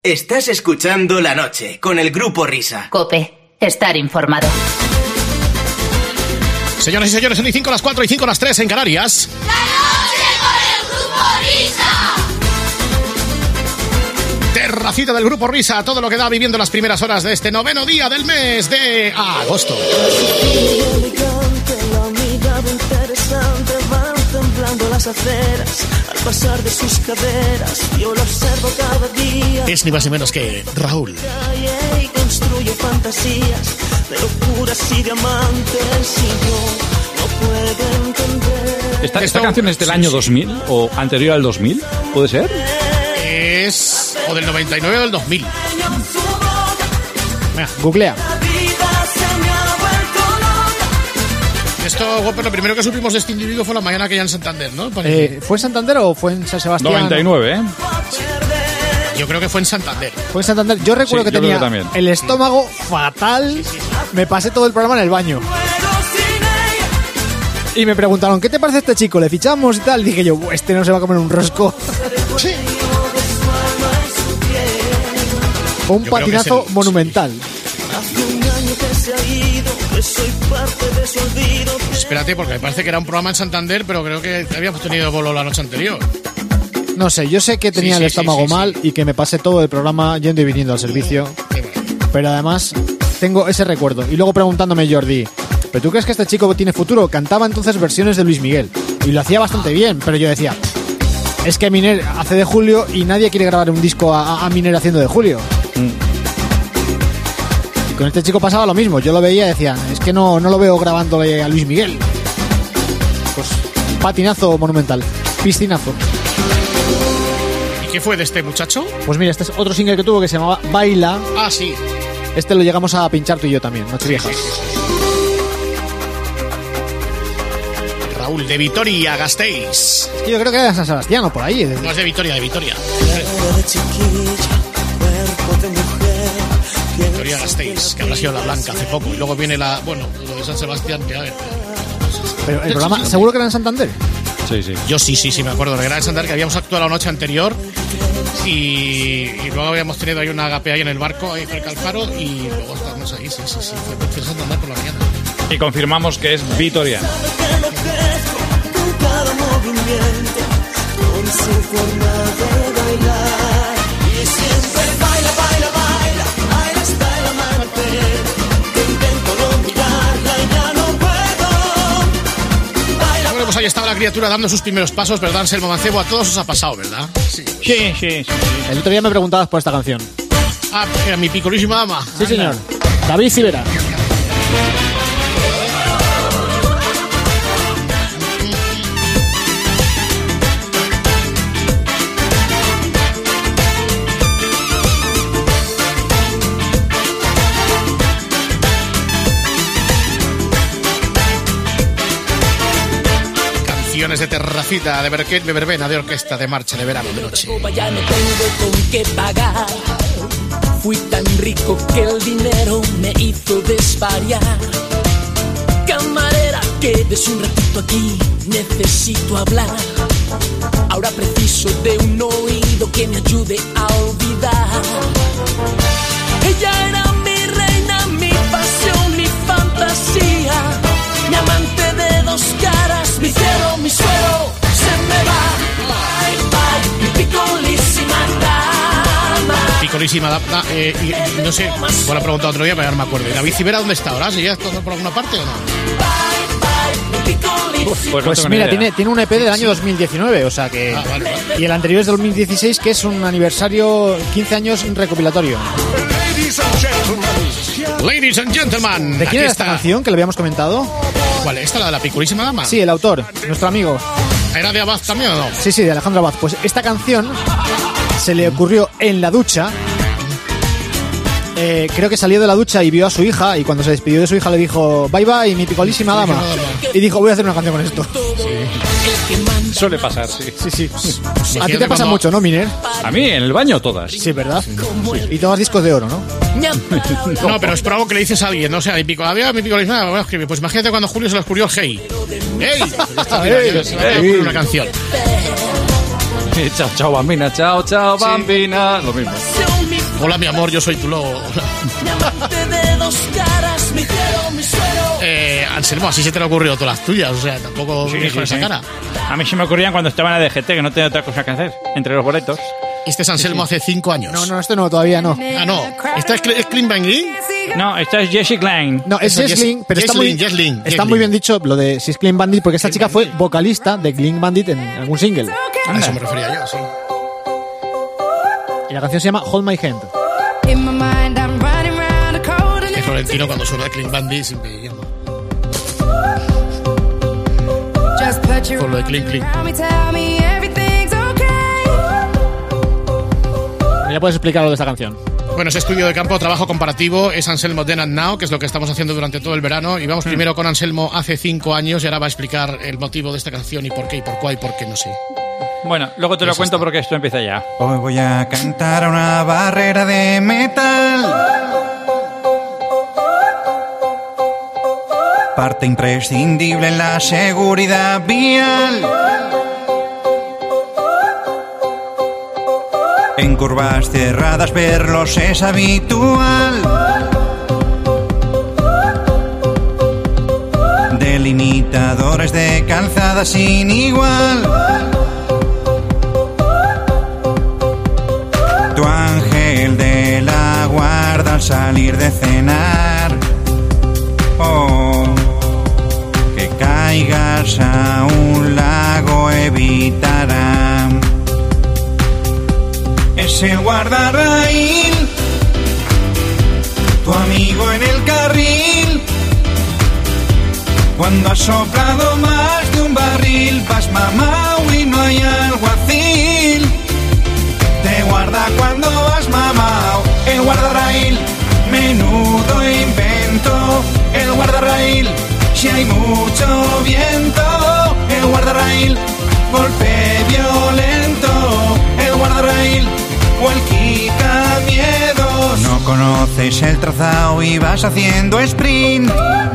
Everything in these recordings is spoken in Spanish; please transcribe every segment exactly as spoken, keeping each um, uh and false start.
Estás escuchando La Noche con el Grupo Risa. COPE. Estar informado. Señoras y señores, son y cinco las cuatro y cinco las tres en Canarias. ¡La Noche con el Grupo Risa! Terracita del Grupo Risa, todo lo que da viviendo las primeras horas de este noveno día del mes de agosto. Las aceras, al pasar de sus caderas, yo lo observo cada día. Es ni más ni menos que Raúl. Y construye fantasías de locuras y diamantes y yo no puedo entender. ¿Esta, esta canción es del año dos mil o anterior al dos mil? ¿Puede ser? Es o del noventa y nueve o del dos mil. Mira, googlea. Esto, Whopper, lo primero que supimos de este individuo fue la mañana que ya en Santander, ¿no? Eh, ¿Fue en Santander o fue en San Sebastián? noventa y nueve, ¿eh? Sí. Yo creo que fue en Santander. Fue en Santander. Yo recuerdo sí, que yo tenía que el estómago fatal. Sí, sí, sí. Me pasé todo el programa en el baño. Y me preguntaron, ¿qué te parece este chico? ¿Le fichamos y tal? Dije yo, este no se va a comer un rosco. Sí. Fue un yo patinazo el... monumental. Pues espérate, porque me parece que era un programa en Santander, pero creo que habíamos tenido bolo la noche anterior. No sé, yo sé que tenía sí, sí, el estómago sí, sí, mal sí. y que me pasé todo el programa yendo y viniendo al servicio. Sí, bueno. Pero además tengo ese recuerdo. Y luego preguntándome Jordi, ¿pero tú crees que este chico tiene futuro? Cantaba entonces versiones de Luis Miguel y lo hacía bastante bien, pero yo decía, es que Miner hace de Julio y nadie quiere grabar un disco a, a Miner haciendo de Julio. Mm. Con este chico pasaba lo mismo, yo lo veía y decía, es que no, no lo veo grabándole a Luis Miguel. Pues patinazo monumental, piscinazo. ¿Y qué fue de este muchacho? Pues mira, este es otro single que tuvo que se llamaba Baila. Ah, sí. Este lo llegamos a pinchar tú y yo también, Noche Viejas. Sí, sí, sí. Raúl, de Vitoria, Gasteiz. Yo creo que era de San Sebastián o por ahí. No, es de Vitoria, de Vitoria. Vitoria Gasteiz, que habrá sido la blanca hace poco. Y luego viene la... Bueno, lo de San Sebastián, que a ver... Pero el programa, ¿seguro que era en Santander? Sí, sí. Yo sí, sí, sí, me acuerdo. Era en Santander, que habíamos actuado la noche anterior y, y luego habíamos tenido ahí una agape ahí en el barco, ahí cerca del faro, y luego estábamos ahí, sí, sí, sí. Fue en Santander por la mañana. Y confirmamos que es vitoriano. Bueno, pues ahí estaba la criatura dando sus primeros pasos, ¿verdad, Anselmo Mancebo? A todos os ha pasado, ¿verdad? Sí, sí, sí, sí. El otro día me preguntabas por esta canción. Ah, era mi picolísima dama. Sí, señor. David Civera. De terracita, de berquet, de verbena, de orquesta, de marcha, de verano, de noche. Ya no tengo con qué pagar. Fui tan rico que el dinero me hizo desvariar. Camarera, quédese un ratito aquí, necesito hablar. Ahora preciso de un oído que me ayude a olvidar. Ella era mi reina, mi pasión, mi fantasía, mi amante de dos caras, mi cielo, mi suelo, se me va. Bye, bye, mi picolísima dama. Picolísima dama, eh, y, y, no sé, bueno, he preguntado otro día, pero ya no me acuerdo. ¿Y David Civera dónde está ahora? ¿Sigue todo por alguna parte o no? Uf, pues, pues no mira, tiene, tiene un E P del año dos mil diecinueve, o sea que... Ah, vale, vale. Y el anterior es del dos mil dieciséis, que es un aniversario, quince años recopilatorio. Ladies and gentlemen. ¿De quién era esta canción que le habíamos comentado? ¿Cuál? ¿Esta, la de la picolísima dama? Sí, el autor, nuestro amigo. ¿Era de Abad también o no? Sí, sí, de Alejandro Abad. Pues esta canción se le ocurrió en la ducha. Eh, creo que salió de la ducha y vio a su hija, y cuando se despidió de su hija le dijo bye bye, mi picolísima dama. Y dijo, voy a hacer una canción con esto. Sí. Suele pasar, sí. Sí, sí. sí. A ti te pasa mucho, ¿no, Miner? A mí, en el baño, todas. Sí, ¿verdad? Sí. Y tomas discos de oro, ¿no? No, pero es por algo que le dices a alguien, no o sea, mi pico, había mi picolísima dama, voy a escribir. Pues imagínate cuando Julio se le ocurrió el hey. ¡Hey! Hey, se le ocurrió una canción. Chao, chao, bambina, chao, chao, bambina. Lo mismo. Hola, mi amor, yo soy tu lobo. de dos caras, mi cielo, mi suelo. Eh, Anselmo, así se te le ocurrió todas las tuyas, o sea, tampoco Sí, vienes sí, con esa sí. cara. A mí se me ocurrían cuando estaba en la D G T, que no tenía otra cosa que hacer, entre los boletos. Este es Anselmo hace cinco años. No, no, este no, todavía no. Ah, no. ¿Esta es, Cl- es Clean Banging? No, esta es Jessie Klein. No, es Eso, Jesslyn, Jess- pero está muy, Jesslyn, Jesslyn, está Jesslyn. muy bien dicho lo de si es Clean Bandit, porque esta chica fue vocalista de Clean Bandit en algún single. A eso me refería yo, sí. Y la canción se llama Hold My Hand. Que Florentino cuando suena Clean Bandit siempre llama. Por lo de Clean Clean. Ya puedes explicar lo de esta canción. Bueno, es estudio de campo, trabajo comparativo, es Anselmo Then and Now, que es lo que estamos haciendo durante todo el verano. Y vamos primero con Anselmo hace cinco años y ahora va a explicar el motivo de esta canción y por qué y por cuál y por qué, no sé. Bueno, luego te lo Eso cuento está. porque esto empieza ya. Hoy voy a cantar a una barrera de metal. Parte imprescindible en la seguridad vial. En curvas cerradas verlos es habitual. Delimitadores de calzada sin igual. Tu ángel de la guarda al salir de cenar. Oh, que caigas a un lago evitará. Es el guardarraíl, tu amigo en el carril. Cuando has soplado más de un barril, vas mamao y no hay alguacil. Te guarda cuando vas mamao, el guardarraíl, menudo invento. El guardarraíl, si hay mucho viento. El guardarraíl, golpe violento. El guardarraíl, o el quita-miedos. No conoces el trazado y vas haciendo sprint.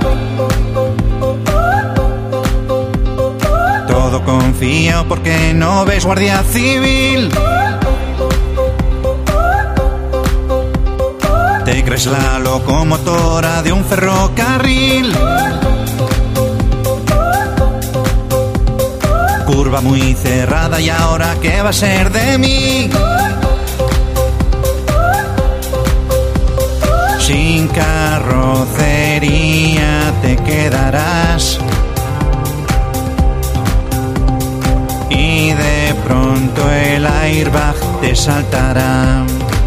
Todo confío porque no ves guardia civil. Te crees la locomotora de un ferrocarril. Curva muy cerrada y ahora ¿qué va a ser de mí? Sin carrocería te quedarás. Y de pronto el airbag te saltará.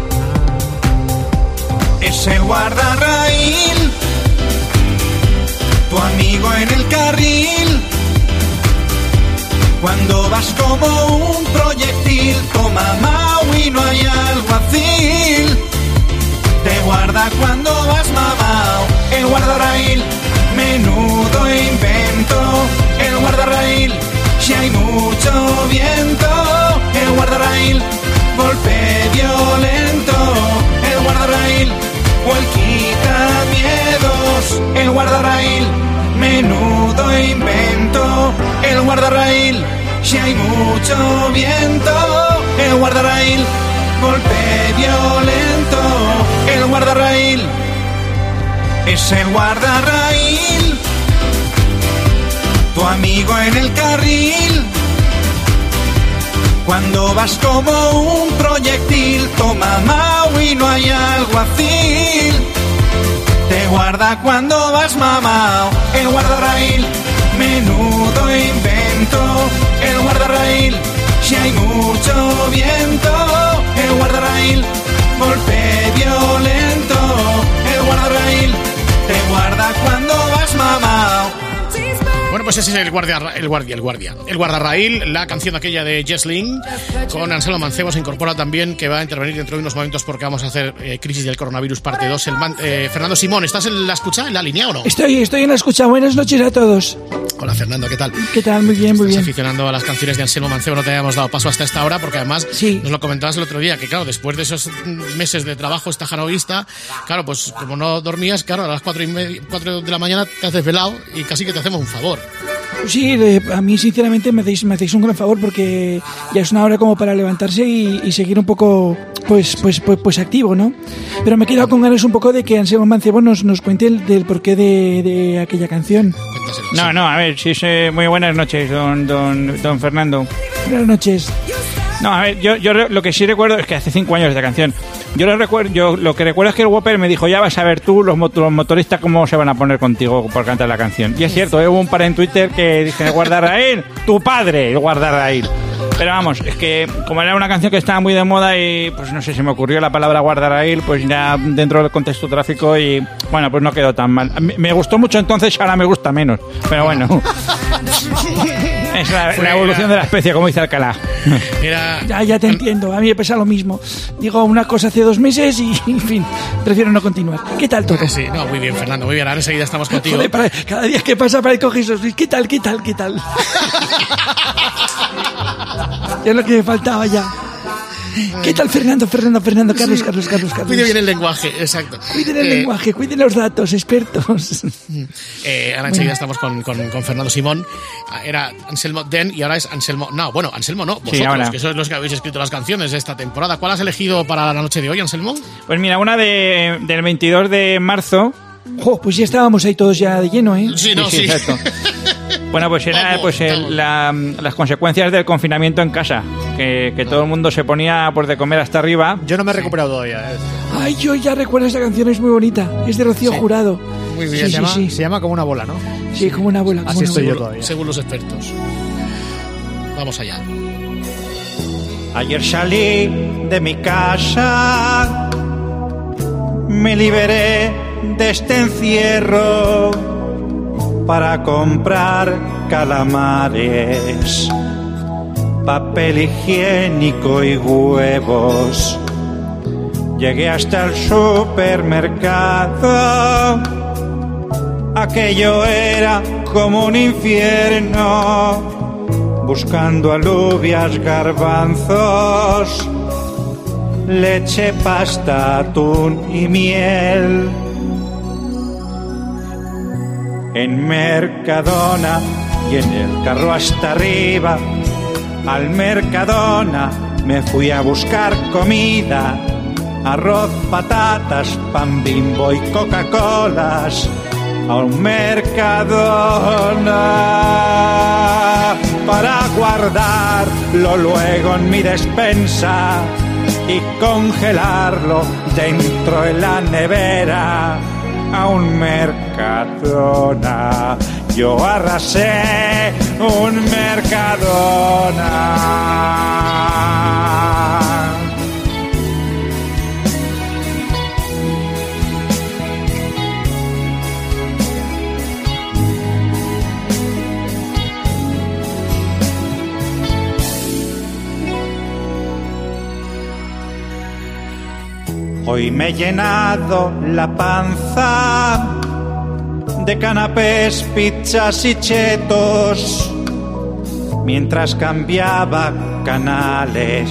Es el guardarraíl, tu amigo en el carril. Cuando vas como un proyectil, toma mau y no hay alguacil. Te guarda cuando vas mamao, el guardarraíl, menudo invento. El guardarraíl, si hay mucho viento. El guardarraíl, golpe violento. El guardarraíl, o el quita-miedos. El guardarraíl, menudo invento. El guardarraíl, si hay mucho viento. El guardarraíl, golpe violento. El guardarraíl, es el guardarraíl, tu amigo en el carril. Cuando vas como un proyectil, toma mau y no hay alguacil. Te guarda cuando vas mamao, el guardarraíl, menudo invento. El guardarraíl, si hay mucho viento. El guardarraíl, golpe violento. El guardarraíl, te guarda cuando vas mamao. Bueno, pues ese es el guardia, el guardia, el guardia. El guardarraíl, la canción aquella de Jesslyn, con Anselmo Mancebo se incorpora también, que va a intervenir dentro de unos momentos porque vamos a hacer eh, Crisis del Coronavirus parte dos. El man, eh, Fernando Simón, ¿estás en la escucha, en la línea o no? Estoy, estoy en la escucha. Buenas noches a todos. Hola Fernando, ¿qué tal? ¿Qué tal? Muy bien, muy Estás bien. aficionando a las canciones de Anselmo Mancebo, no te habíamos dado paso hasta esta hora porque además Sí. nos lo comentabas el otro día, que claro, después de esos meses de trabajo estajanovista, claro, pues como no dormías, claro, a las cuatro y media, cuatro de la mañana te has desvelado y casi que te hacemos un favor. Sí, de- a mí sinceramente me hacéis, me hacéis un gran favor porque ya es una hora como para levantarse y, y seguir un poco pues, pues, pues, pues activo, ¿no? Pero me he quedado con ganas un poco de que Anselmo Mancebo nos, nos cuente el del porqué de, de aquella canción. No, no, a ver, sí, sí, muy buenas noches, don, don, don Fernando. Buenas noches. No, a ver, yo, yo lo que sí recuerdo es que hace cinco años de esta canción. Yo lo recuerdo, yo lo que recuerdo es que el Whopper me dijo, ya vas a ver tú los, mot- los motoristas cómo se van a poner contigo por cantar la canción. Y es cierto, hubo un par en Twitter que dije, Guardarraíl, tu padre, el Guardarraíl. Pero vamos, es que como era una canción que estaba muy de moda y pues no sé, se me ocurrió la palabra Guardarraíl, pues ya dentro del contexto tráfico y bueno, pues no quedó tan mal. A mí- Me gustó mucho entonces, ahora me gusta menos. Pero bueno. Es la, la evolución de la especie, como dice Alcalá. Era... Ya, ya te entiendo, a mí me pasa lo mismo. Digo una cosa hace dos meses y, en fin, prefiero no continuar. ¿Qué tal todo? Sí, no, muy bien, Fernando, muy bien. Ahora enseguida estamos contigo. Joder, para- cada día que pasa parezco Jesús Luis. ¿Qué tal, qué tal, qué tal? Ya es lo que me faltaba ya. ¿Qué tal, Fernando, Fernando, Fernando, Carlos, Carlos, Carlos, Carlos? Cuide bien el lenguaje, exacto. Cuiden el Eh, lenguaje, cuiden los datos, expertos. Eh, ahora enseguida estamos con, con, con Fernando Simón. Era Anselmo Den y ahora es Anselmo... No, bueno, Anselmo no, vosotros, ahora. que sois los que habéis escrito las canciones de esta temporada. ¿Cuál has elegido para la noche de hoy, Anselmo? Pues mira, una de, del veintidós de marzo. Jo, pues ya estábamos ahí todos ya de lleno, ¿eh? Sí, no, sí. exacto. Bueno, pues era Vamos, pues el- vamos. la- las consecuencias del confinamiento en casa. Que, que todo el mundo se ponía pues, de comer hasta arriba. Yo no me he recuperado todavía. ¿eh? Ay, yo ya recuerdo esta canción, es muy bonita. Es de Rocío Sí. Jurado. Muy bien. Sí, se, sí, llama, sí. se llama como una bola, ¿no? Sí, como una abuela. Como Así una estoy yo abuela. todavía. Según los expertos. Vamos allá. Ayer salí de mi casa, me liberé de este encierro para comprar calamares, papel higiénico y huevos. Llegué hasta el supermercado, aquello era como un infierno. Buscando alubias, garbanzos, leche, pasta, atún y miel. En Mercadona y en el carro hasta arriba, al Mercadona me fui a buscar comida. Arroz, patatas, pan Bimbo y Coca-Colas. A un Mercadona para guardarlo luego en mi despensa y congelarlo dentro de la nevera. A un Mercadona yo arrasé, un Mercadona. Hoy me he llenado la panza de canapés, pizzas y chetos mientras cambiaba canales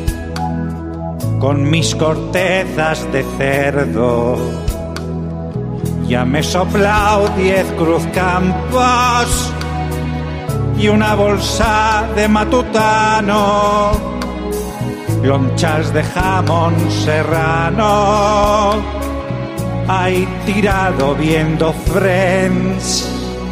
con mis cortezas de cerdo. Ya me he soplado diez cruzcampos y una bolsa de matutano, lonchas de jamón serrano, ahí tirado viendo Friends.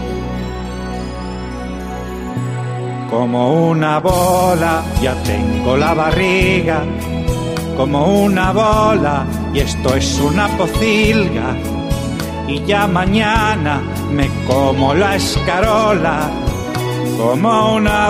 Como una bola ya tengo la barriga, como una bola y esto es una pocilga. Y ya mañana me como la escarola, como una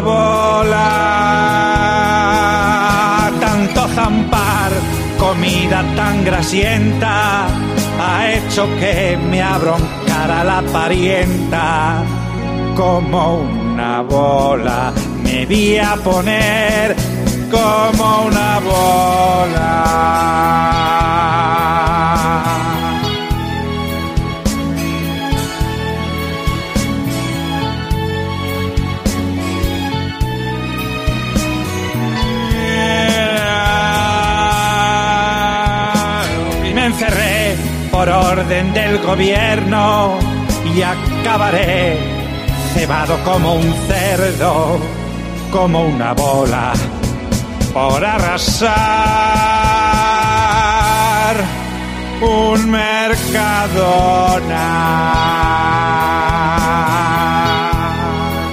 bola. Tanto zampar, comida tan grasienta, ha hecho que me abroncara la parienta. Como una bola me vi a poner, como una bola. Y me encerré por orden del gobierno y acabaré cebado como un cerdo, como una bola. por arrasar un Mercadona.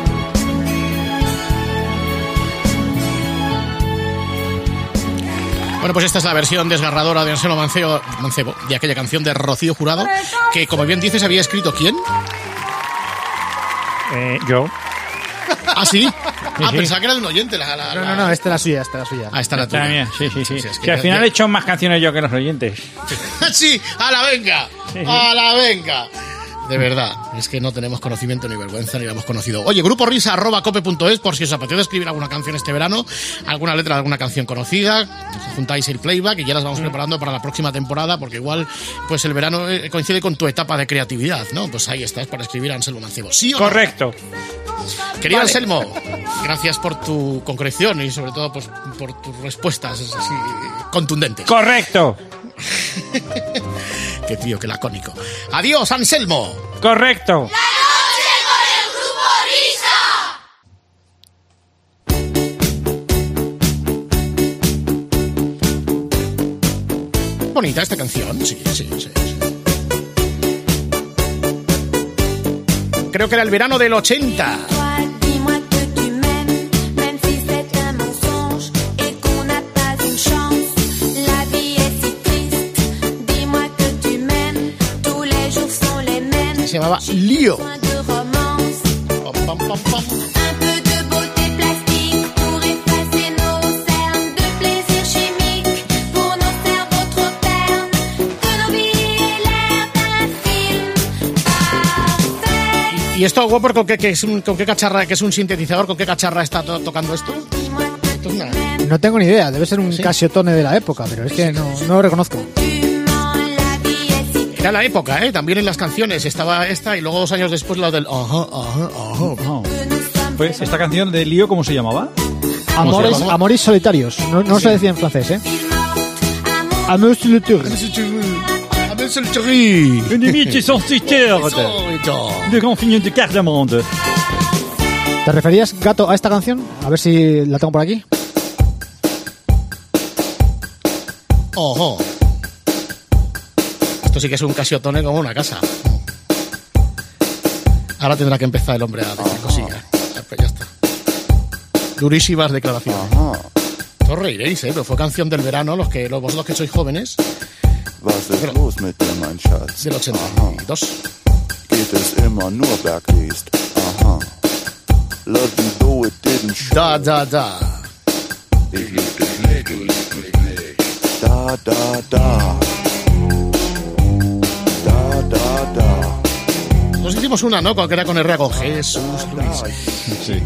Bueno, pues esta es la versión desgarradora de Anselmo Mancebo, Mancebo, de aquella canción de Rocío Jurado, que, como bien dices, había escrito ¿quién? Eh, yo. ¿Ah, sí? Sí, Ah, sí. pensaba que era de un oyente. La, la, No, la... no, no, esta es la suya, esta es la suya. Ah, esta es la Está tuya. bien, sí, sí, sí. Sí, es que Si al ya- final ya- he hecho más canciones yo que los oyentes. Sí, a la venga, Sí, sí. a la venga. De verdad, es que no tenemos conocimiento ni vergüenza ni lo hemos conocido. Oye, grupo risa arroba cope punto es por si os apetece escribir alguna canción este verano, alguna letra de alguna canción conocida, os juntáis el playback y ya las vamos preparando para la próxima temporada, porque igual pues el verano eh, coincide con tu etapa de creatividad, ¿no? Pues ahí estás para escribir a Anselmo Mancebo. ¿Sí o no? Correcto. Querido Vale. Anselmo, gracias por tu concreción y sobre todo pues, por tus respuestas así contundentes. Correcto. Qué tío, qué lacónico. Adiós, Anselmo. Correcto. Bonita esta canción, sí, sí, sí, sí. Creo que era el verano del ochenta. Se llamaba Lío. Pam, pam, pam, pam. ¿Y esto, Whopper, con qué, qué es un, con qué cacharra, que es un sintetizador, con qué cacharra está to- tocando esto? Esto es una- No tengo ni idea, debe ser un ¿Sí? Casiotone de la época, pero es que no, no lo reconozco. Era la época, ¿eh? También en las canciones estaba esta y luego dos años después la del ajá, ajá, ajá. No. Pues esta canción de Lío, ¿cómo se llamaba? Amores, llama? amores solitarios, no, no Sí. se decía en francés, ¿eh? Amores solitarios. Ennemis sont de confinement de carte monde. ¿Te referías, Gato, a esta canción? A ver si la tengo por aquí. Ojo. Esto sí que es un Casiotone como una casa. Ahora tendrá que empezar el hombre a decir cosillas. Ah, pues ya está. Durísimas declaraciones. No os reiréis, ¿eh? Pero fue canción del verano, los que los, vosotros que sois jóvenes, Was ist los mit dir, mein Schatz? del ochenta y dos. Geht es immer nur bergist? Aha. Love you though it didn't show. Da, da, da. Ich lieb dich nicht, du liebst mich nicht. Da, da, da. Da, da, da. Nos hicimos una, ¿no? Que era con R con Jesús Luis. Sí.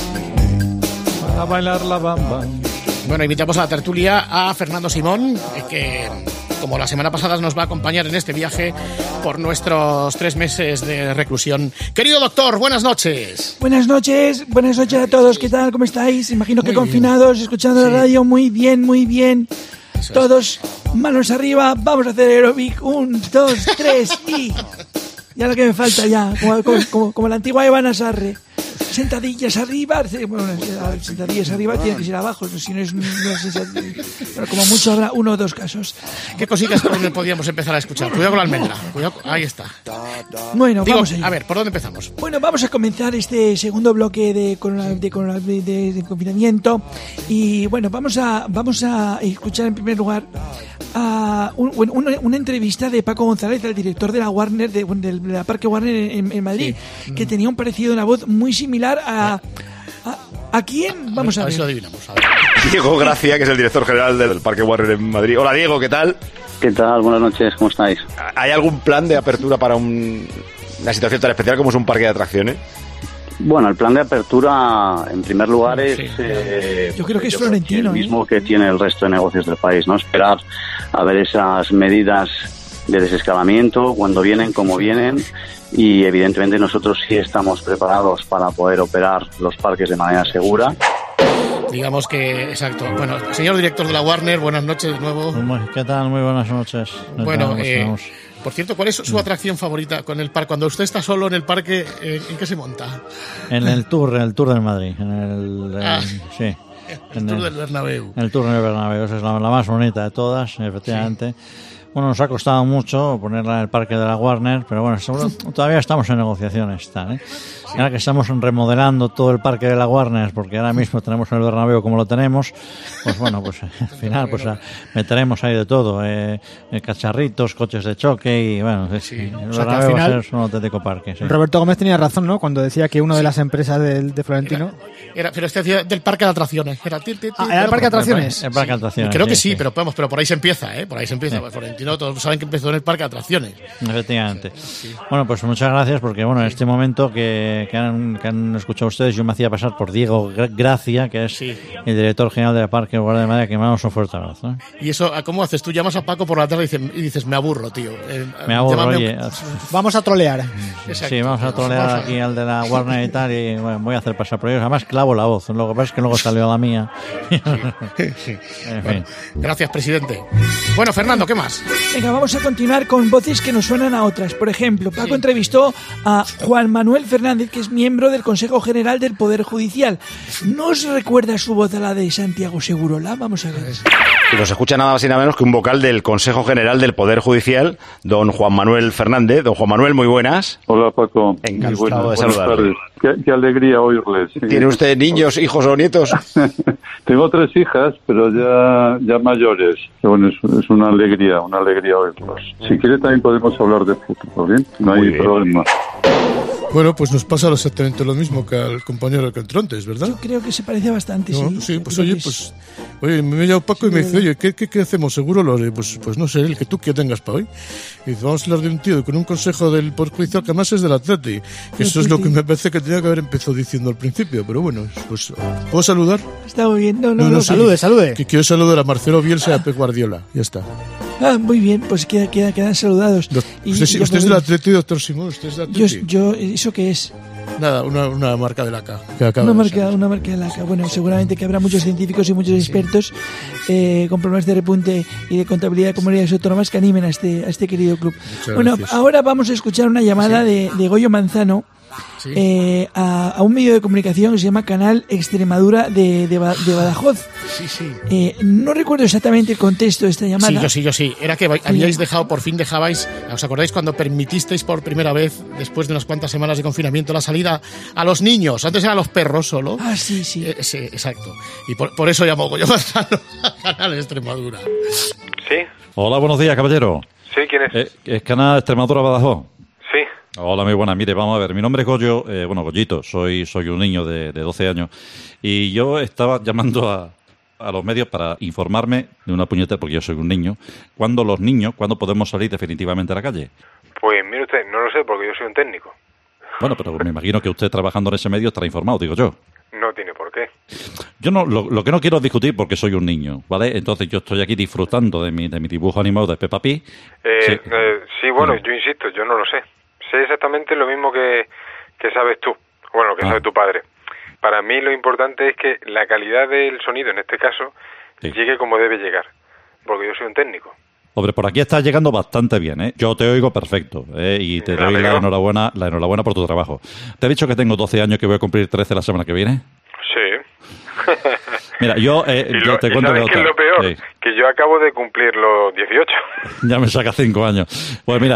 A bailar la bamba. Bueno, invitamos a la tertulia a Fernando Simón, eh, que como la semana pasada nos va a acompañar en este viaje por nuestros tres meses de reclusión. Querido doctor, buenas noches. Buenas noches, buenas noches a todos, ¿qué tal? ¿Cómo estáis? Imagino que Muy confinados, escuchando Sí. la radio, muy bien, muy bien. Eso es. Todos, manos arriba, vamos a hacer aeróbic, un, dos, tres y... Ya lo que me falta ya, como, como, como, como la antigua Ivana Sarre. Sentadillas arriba, bueno, sentadillas arriba tiene que ser abajo, si no es una sensación. Pero como mucho habrá uno o dos casos. ¿Qué cositas por donde podíamos empezar a escuchar? Cuidado con la almendra. Cuidado, ahí está. Bueno, Digo, vamos allá. a ver, ¿por dónde empezamos? Bueno, vamos a comenzar este segundo bloque de, corona- de, corona- de- de- de confinamiento y bueno, vamos a vamos a escuchar en primer lugar a un- bueno, una, una entrevista de Paco González, el director de la Warner, de, bueno, del- de la Parque Warner en, en Madrid, que tenía un parecido de una voz muy similar a... ¿A, a quién? Vamos a ver si lo ver. adivinamos. A ver. Diego Gracia, que es el director general del Parque Warner en Madrid. Hola Diego, ¿qué tal? ¿Qué tal? Buenas noches, ¿cómo estáis? ¿Hay algún plan de apertura para un- una situación tan especial como es un parque de atracciones? Bueno, el plan de apertura, en primer lugar, es... Sí. eh, Yo creo que es el florentino, mismo que tiene el resto de negocios del país, ¿no? Esperar a ver esas medidas de desescalamiento, cuando vienen, como vienen, y evidentemente nosotros sí estamos preparados para poder operar los parques de manera segura. Digamos que, exacto. Bueno, señor director de la Warner, buenas noches de nuevo. ¿Qué tal? Muy buenas noches. Bueno, eh, por cierto, ¿cuál es su atracción favorita con el parque? Cuando usted está solo en el parque, eh, ¿en qué se monta? En el tour, en el tour del Madrid. En el, Ah. sí. El Tour del Bernabéu. El Tour del Bernabéu, esa es la, la más bonita de todas, efectivamente. Sí. Bueno, nos ha costado mucho ponerla en el parque de la Warner, pero bueno, seguro, todavía estamos en negociaciones. ¿eh? Sí. Ahora que estamos remodelando todo el parque de la Warner, porque ahora mismo tenemos el Bernabéu como lo tenemos, pues bueno, pues al final pues meteremos ahí de todo, eh, cacharritos, coches de choque y bueno, sí. el o sea, Bernabéu final, va a ser un auténtico parque. Sí. Roberto Gómez tenía razón, ¿no? Cuando decía que una de las empresas del, de Florentino... Era, era, pero este decía del parque de atracciones. Era, tir, tir, tir, ah, ¿era el parque de atracciones? El parque de atracciones. Creo que sí, sí, sí. Pero, vamos, pero por ahí se empieza, ¿eh? Por ahí se empieza. Sí. Florentino, todos saben que empezó en el parque de atracciones. Efectivamente. Sí. Bueno, pues muchas gracias porque, bueno, en este momento que, que, han, que han escuchado ustedes, yo me hacía pasar por Diego Gracia, que es sí. el director general del Parque Guardia de Madrid, que me damos un fuerte abrazo. ¿eh? ¿Y eso cómo haces? Tú llamas a Paco por la tarde y dices, y dices me aburro, tío. Eh, me aburro, oye. Vamos a trolear. Exacto. Sí, vamos a trolear vamos a... aquí al de la Warner y tal, y bueno, voy a hacer pasar por ellos. Además, clavo la voz. Lo que pasa es que luego salió la mía. Sí. Sí. En fin. Bueno, gracias, presidente. Bueno, Fernando, ¿qué más? Venga, vamos a continuar con voces que nos suenan a otras. Por ejemplo, Paco sí. entrevistó a Juan Manuel Fernández, que es miembro del Consejo General del Poder Judicial. ¿No os recuerda su voz a la de Santiago Segurola? Vamos a ver. Y nos escucha nada más y nada menos que un vocal del Consejo General del Poder Judicial, don Juan Manuel Fernández. Don Juan Manuel, muy buenas. Hola, Paco. Encantado de saludarle. Qué, qué alegría oírles. ¿Tiene usted niños, hijos o nietos? Tengo tres hijas, pero ya, ya mayores. Bueno, es, es una alegría, una alegría oírlos. Si quiere también podemos hablar de fútbol, ¿bien? No hay problema. Bueno, pues nos pasa exactamente lo mismo que al compañero que entró antes, ¿verdad? Yo creo que se parece bastante, no, sí. Sí, pues oye, pues oye, me llamo Paco y me dice, oye, ¿qué, qué, qué hacemos? Seguro lo haré. Pues, pues no sé, el que tú que tengas para hoy. Y dice, vamos a hablar de un tío con un consejo del Poder Judicial que además es del Atleti. Que eso es lo que me parece que tenía que haber empezado diciendo al principio, pero bueno, pues ¿puedo saludar? Está muy bien, no, no, no, no, no salude, salude. Que quiero saludar a Marcelo Bielsa y a Pep Guardiola, ya está. Ah, muy bien, pues queda, queda, quedan saludados. Los, y, usted, y usted es del Atleti, doctor Simón, usted es del Atleti. Yo, yo, ¿eso qué es? Nada, una, una marca de laca. Una marca, una marca de laca. Bueno, seguramente que habrá muchos científicos y muchos expertos eh, con problemas de repunte y de contabilidad de comunidades autónomas que animen a este, a este querido club. Muchas bueno, gracias. Ahora vamos a escuchar una llamada sí. de, de Goyo Manzano. Sí. Eh, a, a un medio de comunicación que se llama Canal Extremadura de, de, de Badajoz. Sí, sí. Eh, no recuerdo exactamente el contexto de esta llamada. Sí, yo sí, yo sí. Era que habíais dejado, por fin dejabais, ¿os acordáis cuando permitisteis por primera vez, después de unas cuantas semanas de confinamiento, la salida a los niños? Antes eran los perros solo. Ah, sí, sí. Eh, sí, exacto. Y por, por eso llamó yo a Canal Extremadura. Sí. Hola, buenos días, caballero. Sí, ¿quién es? Eh, ¿Es Canal Extremadura Badajoz? Sí. Hola, muy buena. Mire, vamos a ver. Mi nombre es Goyo, eh, bueno, Goyito. Soy soy un niño de, de doce años. Y yo estaba llamando a, a los medios para informarme de una puñetera, porque yo soy un niño, ¿cuándo los niños, cuándo podemos salir definitivamente a la calle? Pues mire usted, no lo sé, porque yo soy un técnico. Bueno, pero me imagino que usted trabajando en ese medio estará informado, digo yo. No tiene por qué. Yo no, lo, lo que no quiero es discutir porque soy un niño, ¿vale? Entonces yo estoy aquí disfrutando de mi, de mi dibujo animado de Peppa Pig. Eh, sí. Eh, sí, bueno, yo insisto, yo no lo sé. Sé exactamente lo mismo que, que sabes tú, bueno, que ah. sabe tu padre. Para mí lo importante es que la calidad del sonido, en este caso, sí. llegue como debe llegar, porque yo soy un técnico. Hombre, por aquí estás llegando bastante bien, ¿eh? Yo te oigo perfecto, ¿eh? Y te doy la enhorabuena, la enhorabuena por tu trabajo. ¿Te he dicho que tengo doce años, que voy a cumplir trece la semana que viene? Sí. Mira, yo, eh, y yo lo, te ¿y cuento sabes qué es lo peor? Sí. Que yo acabo de cumplir los dieciocho. Ya me saca cinco años. Pues mira...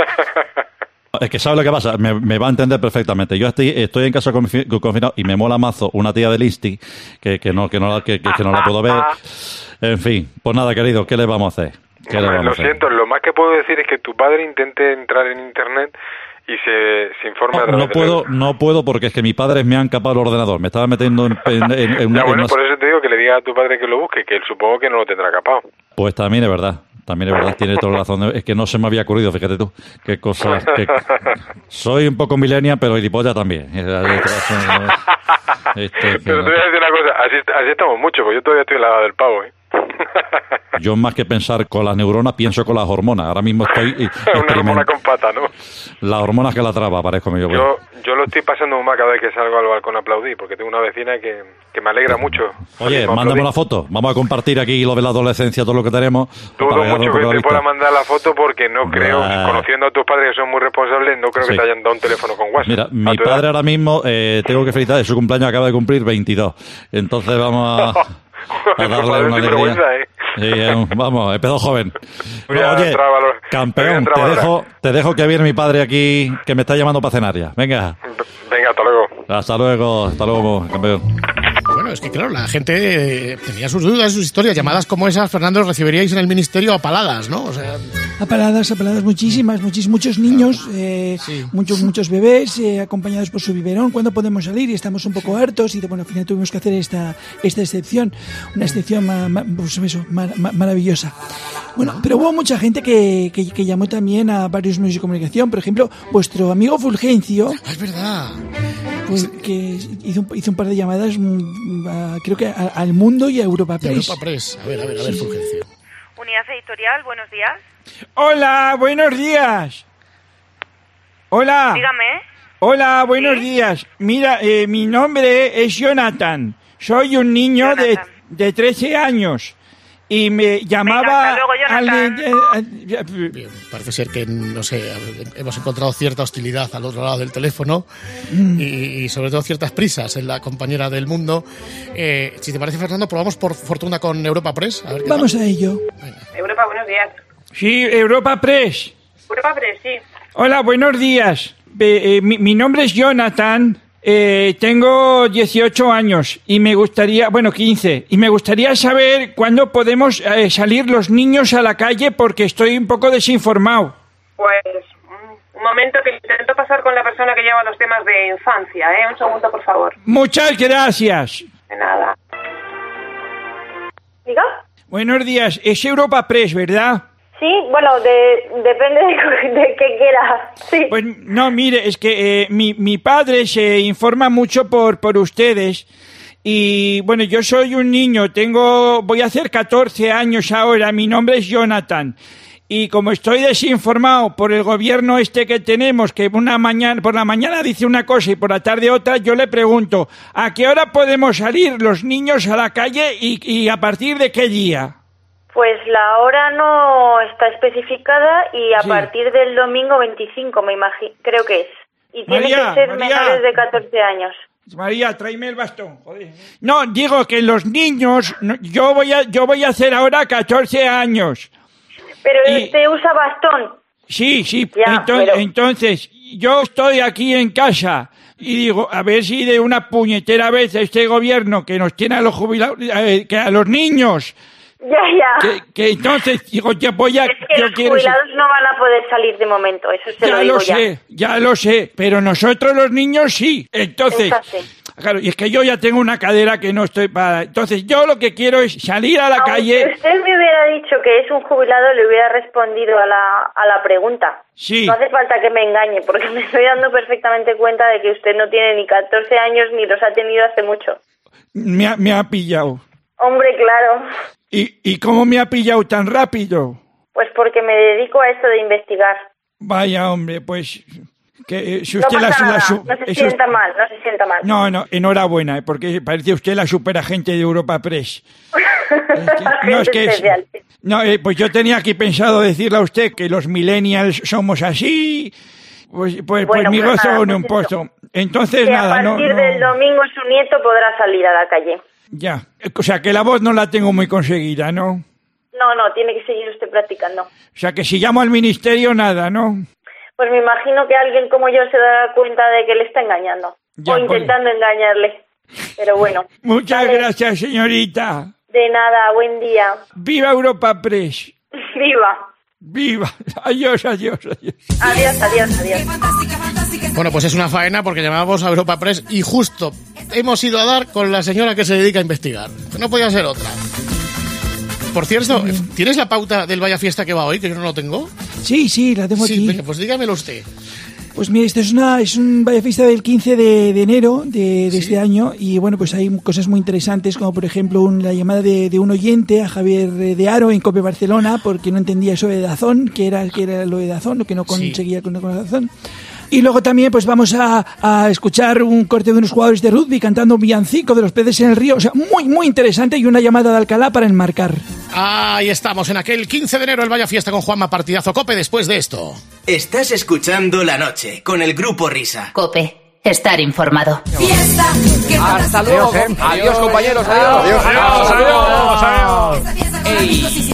Es que ¿sabes lo que pasa? Me, me va a entender perfectamente. Yo estoy, estoy en casa confinado y me mola mazo una tía del Insti que, que, no, que, no, que, que, que no la puedo ver. En fin, pues nada, querido, ¿qué le vamos a hacer? ¿Qué le vamos lo a hacer? siento, lo más que puedo decir es que tu padre intente entrar en internet y se, se informe no, a través no puedo, de... No puedo porque es que mis padres me han capado el ordenador. Me estaba metiendo en, en, en, en ya, una... bueno, en por eso te digo que le digas a tu padre que lo busque, que él supongo que no lo tendrá capado. Pues también es verdad. También es verdad, tiene toda la razón. Es que no se me había ocurrido, fíjate tú. Qué cosas. Qué... Soy un poco millennial, pero gilipollas también. Este, pero te voy a decir una cosa, así, así estamos mucho, porque yo todavía estoy en la edad del pavo, ¿eh? Yo más que pensar con las neuronas, pienso con las hormonas. Ahora mismo estoy... Una hormona con pata, ¿no? Las hormonas que la traba, parezco medio. Yo, yo lo estoy pasando muy mal cada vez que salgo al balcón a aplaudir, porque tengo una vecina que, que me alegra mucho. Oye, mándame la foto. Vamos a compartir aquí lo de la adolescencia, todo lo que tenemos. Dudo mucho que te pueda mandar la foto porque no creo, nah. conociendo a tus padres que son muy responsables, no creo Sí. que te hayan dado un teléfono con WhatsApp. Mira, mi padre ahora mismo, eh, tengo que felicitar, su cumpleaños acaba de cumplir veintidós. Entonces vamos a, a darle una alegría. ¿eh? Sí, eh, vamos, empezó joven. Voy a Oye, entrar a valor- voy a campeón, entrar a te valorar. dejo, te dejo que viene mi padre aquí, que me está llamando para cenaria. Venga. Venga, hasta luego. Hasta luego, hasta luego, campeón. Bueno, es que claro, la gente eh, tenía sus dudas, sus historias. Llamadas como esas, Fernando, recibiríais en el ministerio a paladas, ¿no? O sea, Apaladas, apaladas muchísimas, muchísimos muchos niños, eh, muchos muchos bebés eh, acompañados por su biberón. ¿Cuándo podemos salir? Y estamos un poco hartos y bueno, al final tuvimos que hacer esta esta excepción, una excepción ma, ma, pues eso, ma, ma, maravillosa. Bueno, pero hubo mucha gente que, que, que llamó también a varios medios de comunicación. Por ejemplo, vuestro amigo Fulgencio. Es verdad. Pues que hizo, un- hizo un par de llamadas, mm, a- creo que a- al Mundo y a Europa Press. Europa Press. A ver, a ver, a ver, Sí. Fulgencio. Unidad Editorial, buenos días. Hola, buenos días. Hola. Dígame. Hola, buenos días. Mira, eh, mi nombre es Jonathan. Soy un niño de, de trece años. Y me llamaba... hasta luego, Jonathan. alguien, eh, eh, Bien, parece ser que, no sé, hemos encontrado cierta hostilidad al otro lado del teléfono Mm. y, y sobre todo ciertas prisas en la compañera del Mundo. Eh, si te parece, Fernando, probamos por fortuna con Europa Press. A ver qué Vamos tal. a ello. Europa, buenos días. Sí, Europa Press. Europa Press, sí. Hola, buenos días. Eh, eh, mi, mi nombre es Jonathan. Eh, tengo dieciocho años y me gustaría, bueno, quince, y me gustaría saber cuándo podemos eh, salir los niños a la calle porque estoy un poco desinformado. Pues mm, un momento que intento pasar con la persona que lleva los temas de infancia, ¿eh? Un segundo, por favor. Muchas gracias. De nada. ¿Diga? Buenos días. Es Europa Press, ¿verdad? Sí, bueno, de, depende de, de qué quiera. Sí. Pues no, mire, es que eh, mi, mi padre se informa mucho por, por ustedes y bueno, yo soy un niño, tengo, voy a hacer catorce años ahora, mi nombre es Jonathan y como estoy desinformado por el gobierno este que tenemos, que una mañana, por la mañana dice una cosa y por la tarde otra, yo le pregunto, ¿a qué hora podemos salir los niños a la calle y, y a partir de qué día? Pues la hora no está especificada y a Sí. partir del domingo veinticinco, me imagino, creo que es. Y tiene María, que ser María. menores de catorce años. María, tráeme el bastón, joder. No, digo que los niños, no, yo voy a, yo voy a hacer ahora catorce años. Pero Y- usted usa bastón. Sí, sí, Ya, enton- pero- entonces, yo estoy aquí en casa y digo, a ver si de una puñetera vez este gobierno que nos tiene a los jubilados, eh, que a los niños, Ya, ya. que, que entonces, digo, yo voy a, Es que yo los quiero... jubilados no van a poder salir de momento, eso se lo Ya digo lo ya. sé, ya lo sé, pero nosotros los niños sí. Entonces, Exacto. claro, y es que yo ya tengo una cadera que no estoy para... Entonces, yo lo que quiero es salir a la Aunque calle... usted me hubiera dicho que es un jubilado, le hubiera respondido a la, a la pregunta. Sí. No hace falta que me engañe, porque me estoy dando perfectamente cuenta de que usted no tiene ni catorce años ni los ha tenido hace mucho. Me ha, me ha pillado. Hombre, claro. ¿Y, ¿Y cómo me ha pillado tan rápido? Pues porque me dedico a esto de investigar. Vaya, hombre, pues... Que, eh, si No usted pasa la, la nada, su- no se eso- sienta mal, no se sienta mal. No, no, enhorabuena, eh, porque parece usted la superagente de Europa Press. No, es que es- especial. no, eh, pues yo tenía aquí pensado decirle a usted que los millennials somos así, pues, pues, pues Bueno, mi pues gozo nada, en pues un eso. pozo. Entonces, Que nada, a no, partir no- del domingo su nieto podrá salir a la calle. ya. O sea, que la voz no la tengo muy conseguida, ¿no? No, no, tiene que seguir usted practicando. O sea, que si llamo al ministerio, nada, ¿no? Pues me imagino que alguien como yo se dará cuenta de que le está engañando. Ya, o pues- intentando engañarle. Pero bueno. Muchas Vale. gracias, señorita. De nada, buen día. ¡Viva Europa Press! Viva. ¡Viva! Adiós, adiós, adiós. Adiós, adiós, adiós. Bueno, pues es una faena porque llamábamos a Europa Press y justo hemos ido a dar con la señora que se dedica a investigar. No podía ser otra. Por cierto, ¿tienes la pauta del Vaya Fiesta que va hoy, que yo no lo tengo? Sí, sí, la tengo Sí, aquí. venga, pues dígamelo usted. Pues mira, esto es una es un Vaya Fiesta del quince de, de enero de, de ¿Sí? este año y bueno, pues hay cosas muy interesantes como por ejemplo un, la llamada de, de un oyente a Javier de Aro en COPE Barcelona porque no entendía eso de Dazón, que era, que era lo de Dazón, lo que no conseguía sí. con, con Dazón. Y luego también pues vamos a, a escuchar un corte de unos jugadores de rugby cantando un villancico de los peces en el río. O sea, muy, muy interesante y una llamada de Alcalá para enmarcar. Ahí estamos, en aquel quince de enero el Vaya Fiesta con Juanma, partidazo. COPE después de esto. Estás escuchando La Noche con el Grupo Risa. COPE, estar informado. Fiesta. Hasta luego. Adiós, eh. adiós compañeros. Adiós. Adiós. Adiós. Adiós. Adiós. Adiós.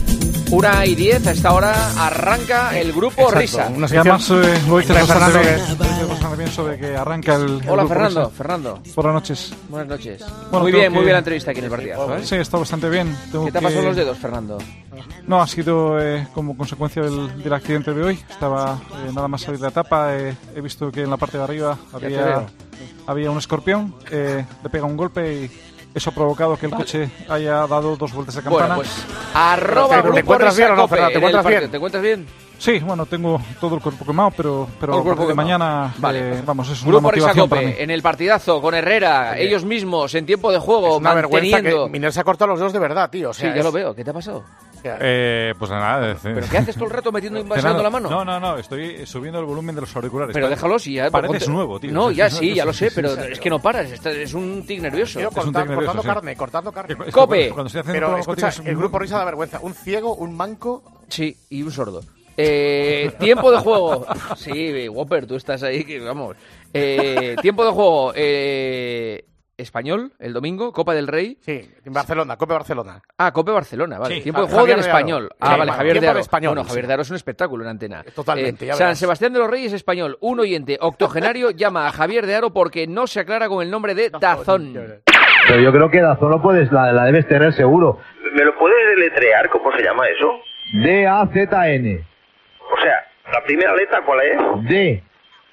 Una y diez, a esta hora arranca el Grupo Exacto. Risa. Una y además eh, lo dice bastante bien, bastante bien sobre que arranca el, el Hola Grupo Fernando, Risa. Fernando. Buenas noches. Buenas noches. Bueno, muy bien, que... muy bien la entrevista aquí en el partidazo, ¿eh? Sí, está bastante bien. Tengo ¿Qué te ha que... pasado los dedos, Fernando? No, ha sido eh, como consecuencia del, del accidente de hoy. Estaba eh, nada más salir de la etapa. Eh, he visto que en la parte de arriba había, había un escorpión. Eh, le pega un golpe y... Eso ha provocado que el vale. coche haya dado dos vueltas de campana. Bueno, pues arroba ¿Te, ¿te encuentras bien o no, Fernando? ¿Te encuentras bien? ¿Te encuentras bien? Sí, bueno, tengo todo el cuerpo quemado, pero, pero el cuerpo de mañana, vale. eh, vamos, es Grupo una motivación para mí. En el partidazo, con Herrera, sí. ellos mismos, en tiempo de juego, es una manteniendo... vergüenza que Miner se ha cortado los dedos de verdad, tío. O sea, sí, es... ya lo veo. ¿Qué te ha pasado? Eh, pues nada. ¿Pero qué haces todo el rato metiendo invasando la mano? No, no, no, estoy subiendo el volumen de los auriculares. Pero déjalo, sí. Ya, pareces ponte... nuevo, tío. No, ya sí, ya lo sé, pero es que no paras. Es un tic nervioso. Quiero cortar, es un tic nervioso, cortando sí. carne, cortando carne. Cope. Cuando estoy pero escucha, contigo, el Grupo Risa da vergüenza. Un ciego, un manco... Sí, y un sordo. Eh, tiempo de juego. Sí, Whopper, tú estás ahí, que vamos. Eh, tiempo de juego. Eh... Español, el domingo, Copa del Rey. Sí, en Barcelona, Copa Barcelona. Ah, Copa Barcelona, vale. Sí, tiempo de juego Javier del de español. Aro. Ah, sí, vale, Javier de Aro. Español, bueno, Javier sí. de Aro es un espectáculo en antena. Totalmente, eh, ya San verás. Sebastián de los Reyes español, un oyente octogenario llama a Javier de Aro porque no se aclara con el nombre de Dazón. Pero yo creo que Dazón lo puedes, la, la debes tener seguro. ¿Me lo puedes deletrear? ¿Cómo se llama eso? D A Z N. O sea, ¿la primera letra cuál es? D.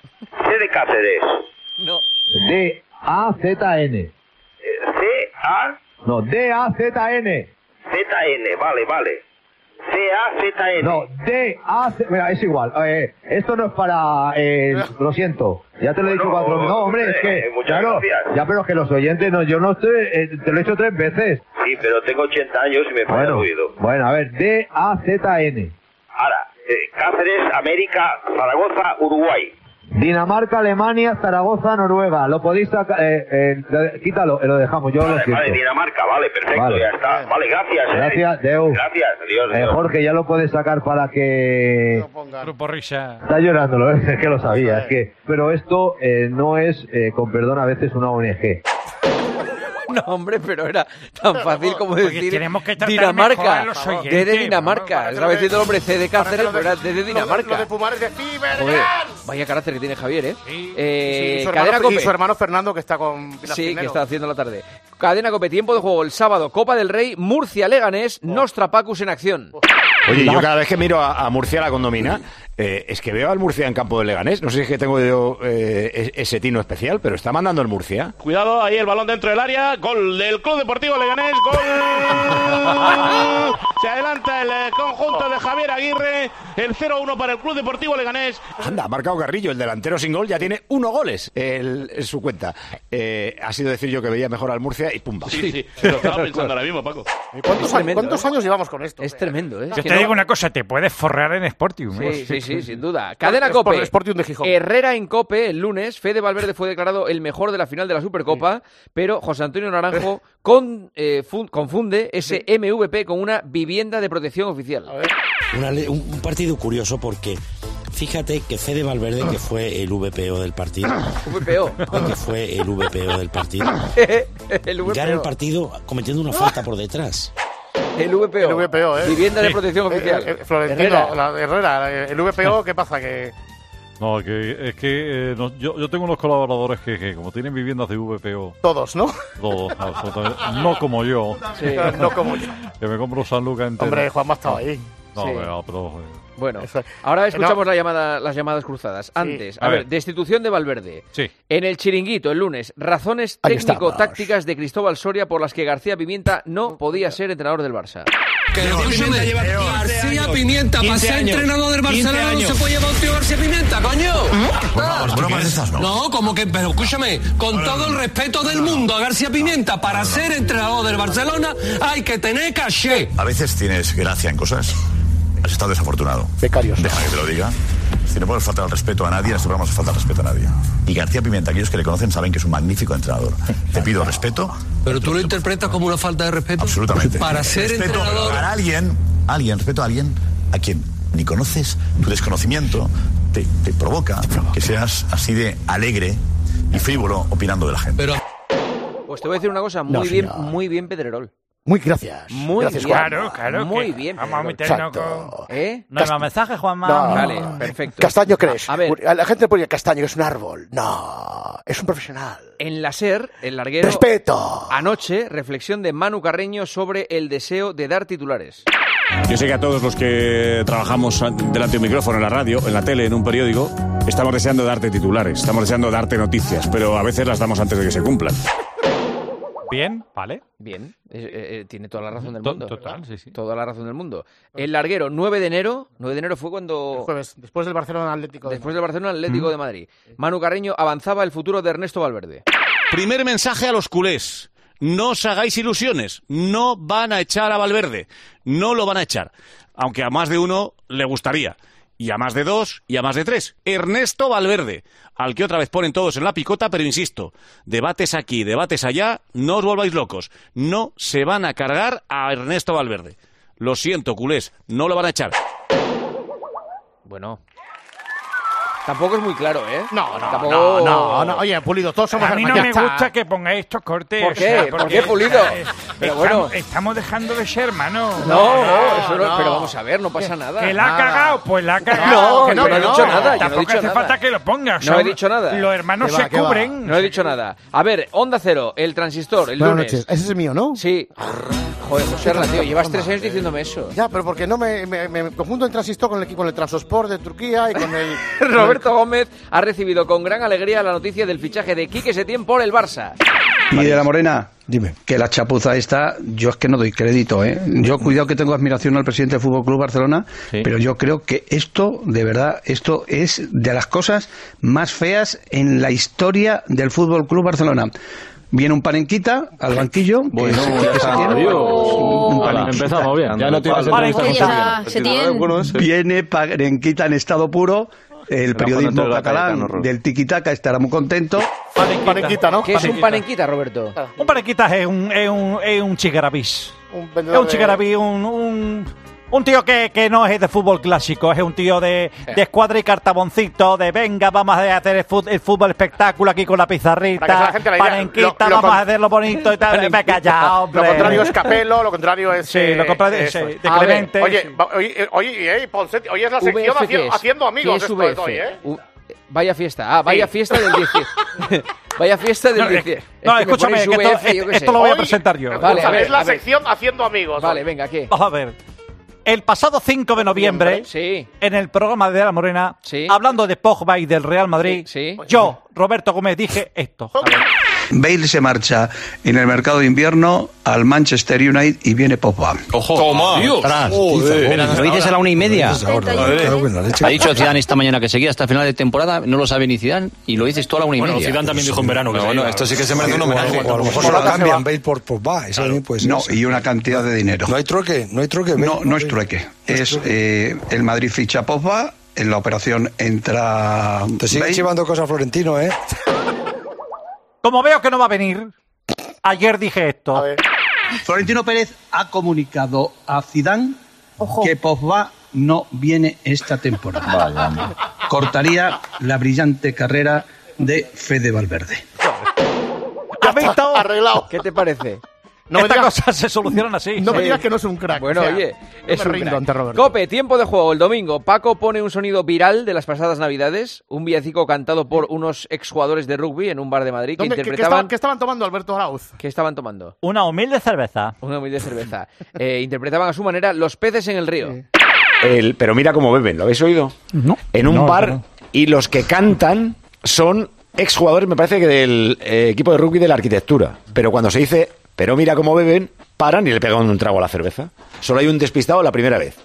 C de Cáceres. No. D A Z N. C A No, D A Z N. Z N, vale, vale. C A Z N. No, D A Z N. Mira, es igual. Eh, esto no es para... Eh, lo siento. Ya te lo he dicho Bueno, cuatro veces. No, hombre, es que... eh, muchas claro, gracias. ya, pero que los oyentes no... Yo no estoy... Eh, te lo he hecho tres veces. Sí, pero tengo ochenta años y me falla el Bueno, oído. bueno, a ver. D A Z N. Ahora, eh, Cáceres, América, Zaragoza, Uruguay. Dinamarca, Alemania, Zaragoza, Noruega. Lo podéis sacar... Eh, eh, quítalo, lo dejamos. Yo Vale, lo siento. vale, Dinamarca, vale, perfecto, Vale. ya está. Vale, gracias. eh. Gracias, Deu. Gracias, adiós. Eh, adiós. Jorge, ya lo puedes sacar para que... Grupo Risa. Está llorándolo, ¿eh? Es que lo sabía. Es que... Pero esto eh, no es, eh, con perdón, a veces una O N G. No, hombre, pero era tan fácil como Porque decir tenemos que tratar Dinamarca. mejor a los oyentes, D de Dinamarca. vamos, Estaba diciendo el hombre C de Cáceres, lo de- pero era D de Dinamarca. Lo de fumar es de Cibergan. Joder, vaya carácter que tiene Javier, ¿eh? Sí, eh sí, y su Cadena hermano, Cope. y su hermano Fernando que está con Pilar Sí, Cisneros. que está haciendo la tarde. Cadena Cope, tiempo de juego el sábado, Copa del Rey, Murcia Leganés, Nostra Pacus en acción. Oye, yo cada vez que miro a, a Murcia, la condomina, eh, es que veo al Murcia en campo de Leganés. No sé si es que tengo yo eh, ese tino especial, pero está mandando el Murcia. Cuidado, ahí el balón dentro del área. Gol del Club Deportivo Leganés. Gol. Se adelanta el eh, conjunto de Javier Aguirre. El cero uno para el Club Deportivo Leganés. Anda, ha marcado Carrillo, el delantero sin gol, ya tiene uno goles el- en su cuenta. Eh, ha sido decir yo que veía mejor al Murcia y pumba. Sí, sí, lo estaba pensando ahora mismo, Paco. ¿Cuántos, Es tremendo, ¿cuántos ¿eh? años llevamos con esto? Es tremendo, ¿eh? Yo Es que te no- digo una cosa, te puedes forrear en Sportium. ¿eh? Sí, sí, sí, sin duda. Cadena Sport- Cope. Sportium de Gijón. Herrera en Cope el lunes. Fede Valverde fue declarado el mejor de la final de la Supercopa, pero José Antonio Naranjo con, eh, fun- confunde ese M V P con una vivienda de protección oficial. Una le- un, un partido curioso porque fíjate que Fede Valverde, que fue el V P O del partido, V P O. que fue el V P O del partido, el V P O. gana el partido cometiendo una falta por detrás. El V P O. El V P O, ¿eh? Vivienda de Sí. protección Eh, oficial. eh, eh, Florentino, Herrera. la- Herrera, el V P O, ¿qué pasa? Que... No, que es que eh, no, yo, yo tengo unos colaboradores que, que como tienen viviendas de V P O, Todos, ¿no? todos, absolutamente, no como yo, Sí, no como yo. que me compro San Lucas entero. Hombre, Juanma ha estado ahí. No, Sí. pero, pero, eh, Bueno, Eso- ahora escuchamos No. la llamada, las llamadas cruzadas. Antes, a, A ver, ver. destitución de Valverde. Sí. En el Chiringuito, el lunes, razones Ahí técnico-tácticas de Cristóbal Soria por las que García Pimienta no podía ser entrenador del Barça. García Pimienta, para ser entrenador del Barcelona no se puede llevar un tío García Pimienta, coño. Bromas, bromas de estas no. No, como que, pero escúchame, con todo el respeto del mundo a García Pimienta, para ser entrenador del Barcelona hay que tener caché. A veces tienes gracia en cosas. Has estado desafortunado. Becarios. Deja que te lo diga. Si no puedes faltar el respeto a nadie, en este programa no se falta el respeto a nadie. Y García Pimienta, aquellos que le conocen saben que es un magnífico entrenador. Te pido respeto. Pero tú lo interpretas como una falta de respeto. Absolutamente. Para ser respeto entrenador. a alguien, alguien, respeto a alguien a quien ni conoces, tu desconocimiento te, te provoca que seas así de alegre y frívolo opinando de la gente. Pero Pues te voy a decir una cosa, muy No, bien, señor. muy bien Pedrerol. Muy gracias. Muy gracias, bien. Juan. Claro, claro. Muy que bien, Vamos a Pedrerol. meternos Exacto. con... ¿Eh? No hay más mensajes, Juanma. No. Vale, perfecto. Castaño crees. A ver. La gente pone Castaño que es un árbol. No, es un profesional. En la SER, el larguero... Respeto. Anoche, reflexión de Manu Carreño sobre el deseo de dar titulares. Yo sé que a todos los que trabajamos delante de un micrófono, en la radio, en la tele, en un periódico, estamos deseando darte titulares, estamos deseando darte noticias, pero a veces las damos antes de que se cumplan. Bien, vale. Bien, eh, eh, tiene toda la razón del To- mundo. total, sí, sí. Toda la razón del mundo. El larguero, nueve de enero. nueve de enero fue cuando... Jueves, después del Barcelona Atlético. Después del Barcelona Atlético de Madrid. Manu Carreño avanzaba el futuro de Ernesto Valverde. Primer mensaje a los culés. No os hagáis ilusiones. No van a echar a Valverde. No lo van a echar. Aunque a más de uno le gustaría. Y a más de dos, y a más de tres. Ernesto Valverde, al que otra vez ponen todos en la picota, pero insisto, debates aquí, debates allá, no os volváis locos. No se van a cargar a Ernesto Valverde. Lo siento, culés, no lo van a echar. Bueno... Tampoco es muy claro, ¿eh? No, no, Tampoco... no, no, no. Oye, Pulido, todos somos A mí no hermanos, me ya está. gusta que pongáis estos cortes. ¿Por o qué? sea, ¿Por porque, qué, Pulido? eh, Pero estamos, bueno. estamos dejando de ser hermanos. No, no, eso no, no. pero vamos a ver, no pasa nada. Que la ha Nada. cagado, pues la ha cagado. No, Que yo no he dicho nada, yo no he Tampoco dicho hace nada. falta que lo pongas. No he dicho nada. Los hermanos ¿Qué va, se qué va? cubren. No he dicho nada. A ver, Onda Cero, el transistor, el Buenas lunes. noches. Ese es mío, ¿no? Sí. Joder, José Arla, tío, llevas tres años diciéndome eso. Ya, pero porque no me, me, me confundo el transistor con el, con el Transosport de Turquía y con el... Roberto Gómez ha recibido con gran alegría la noticia del fichaje de Quique Setién por el Barça. Y de la Morena, dime, que la chapuza esta, yo es que no doy crédito, ¿eh? Yo cuidado que tengo admiración al presidente del Fútbol Club Barcelona, Sí. pero yo creo que esto, de verdad, esto es de las cosas más feas en la historia del Fútbol Club Barcelona. Viene un Panenquita al banquillo. Bueno, un Panenquita. Empezamos bien. Ya no tienes Panenquita. entrevista con Viene Panenquita en estado puro. El Era periodismo cuando te lo catalán Cayetano, Roberto. del tiquitaca estará muy contento. Panenquita, ¿no? ¿Qué es un panenquita, Roberto? Un parequitas es un, es un, es un chicarabís. Un Es vendedor un de- chicarabí, un, un, un tío que, que no es de fútbol clásico, es un tío de, de escuadra y cartaboncito, de venga, vamos a hacer el fútbol, el fútbol espectáculo aquí con la Para que se la pizarrita, gente la idea. panenquita, Lo- lo vamos con- a hacerlo bonito y tal. Venga ya, hombre. Lo contrario es Capello, lo contrario es... Sí, lo contrario es, eso sí, es. de A ver, Clemente, Oye, sí. va- oye, oye, eh, Ponseti, hoy es la sección V F, ¿qué haciendo, es? haciendo amigos ¿Qué es esto V de F? hoy, ¿eh? U- Vaya fiesta. Ah, vaya Sí. fiesta del dieciocho. Vaya fiesta del No, es- dieciocho. no, escúchame, que esto- esto lo voy a presentar yo. Vale, a ver, es la a ver. sección haciendo amigos. Vale, hoy. venga, ¿qué? Vamos a ver. El pasado cinco de noviembre, Sí. en el programa de La Morena, Sí. hablando de Pogba y del Real Madrid, Sí. yo, Roberto Gómez, dije esto. A ver. Bale se marcha en el mercado de invierno al Manchester United y viene Pogba. Ojo. Toma. ¿Lo dices a la una y media? Ha dicho Zidane esta mañana que seguía hasta el final de temporada, no lo sabe ni Zidane, y lo dices tú a la una y Bueno, media. Zidane también dijo en verano que Bueno, bueno, esto sí que se merece un homenaje. O a lo mejor se lo cambian Bale por Pogba. Eso también puede ser. No, y una cantidad de dinero. No hay trueque, no hay trueque. No, no es trueque. Es eh, el Madrid ficha a Pogba, en la operación entra. Te sigue chivando cosas Florentino, ¿eh? Como veo que no va a venir, ayer dije esto. Florentino Pérez ha comunicado a Zidane que Pogba no viene esta temporada. Cortaría la brillante carrera de Fede Valverde. ¿Has visto? Arreglado. ¿Qué te parece? No me Estas digas- cosas se solucionan así. No me Sí. digas que no es un crack. Bueno, o sea, oye, no es me un rindo crack. ante Roberto. Cope, tiempo de juego. El domingo, Paco pone un sonido viral de las pasadas Navidades, un villancico cantado por unos exjugadores de rugby en un bar de Madrid que ¿Dónde- qué- qué, interpretaban... estaban, qué estaban tomando Alberto Arauz? ¿Qué estaban tomando? Una humilde cerveza. Una humilde cerveza. Eh, interpretaban a su manera Los peces en el río. el Pero mira cómo beben, ¿lo habéis oído? No. En un No, bar no. y los que cantan son exjugadores, me parece que del eh, equipo de rugby de la arquitectura. Pero cuando se dice Pero mira cómo beben, paran y le pegan un trago a la cerveza. Solo hay un despistado la primera vez.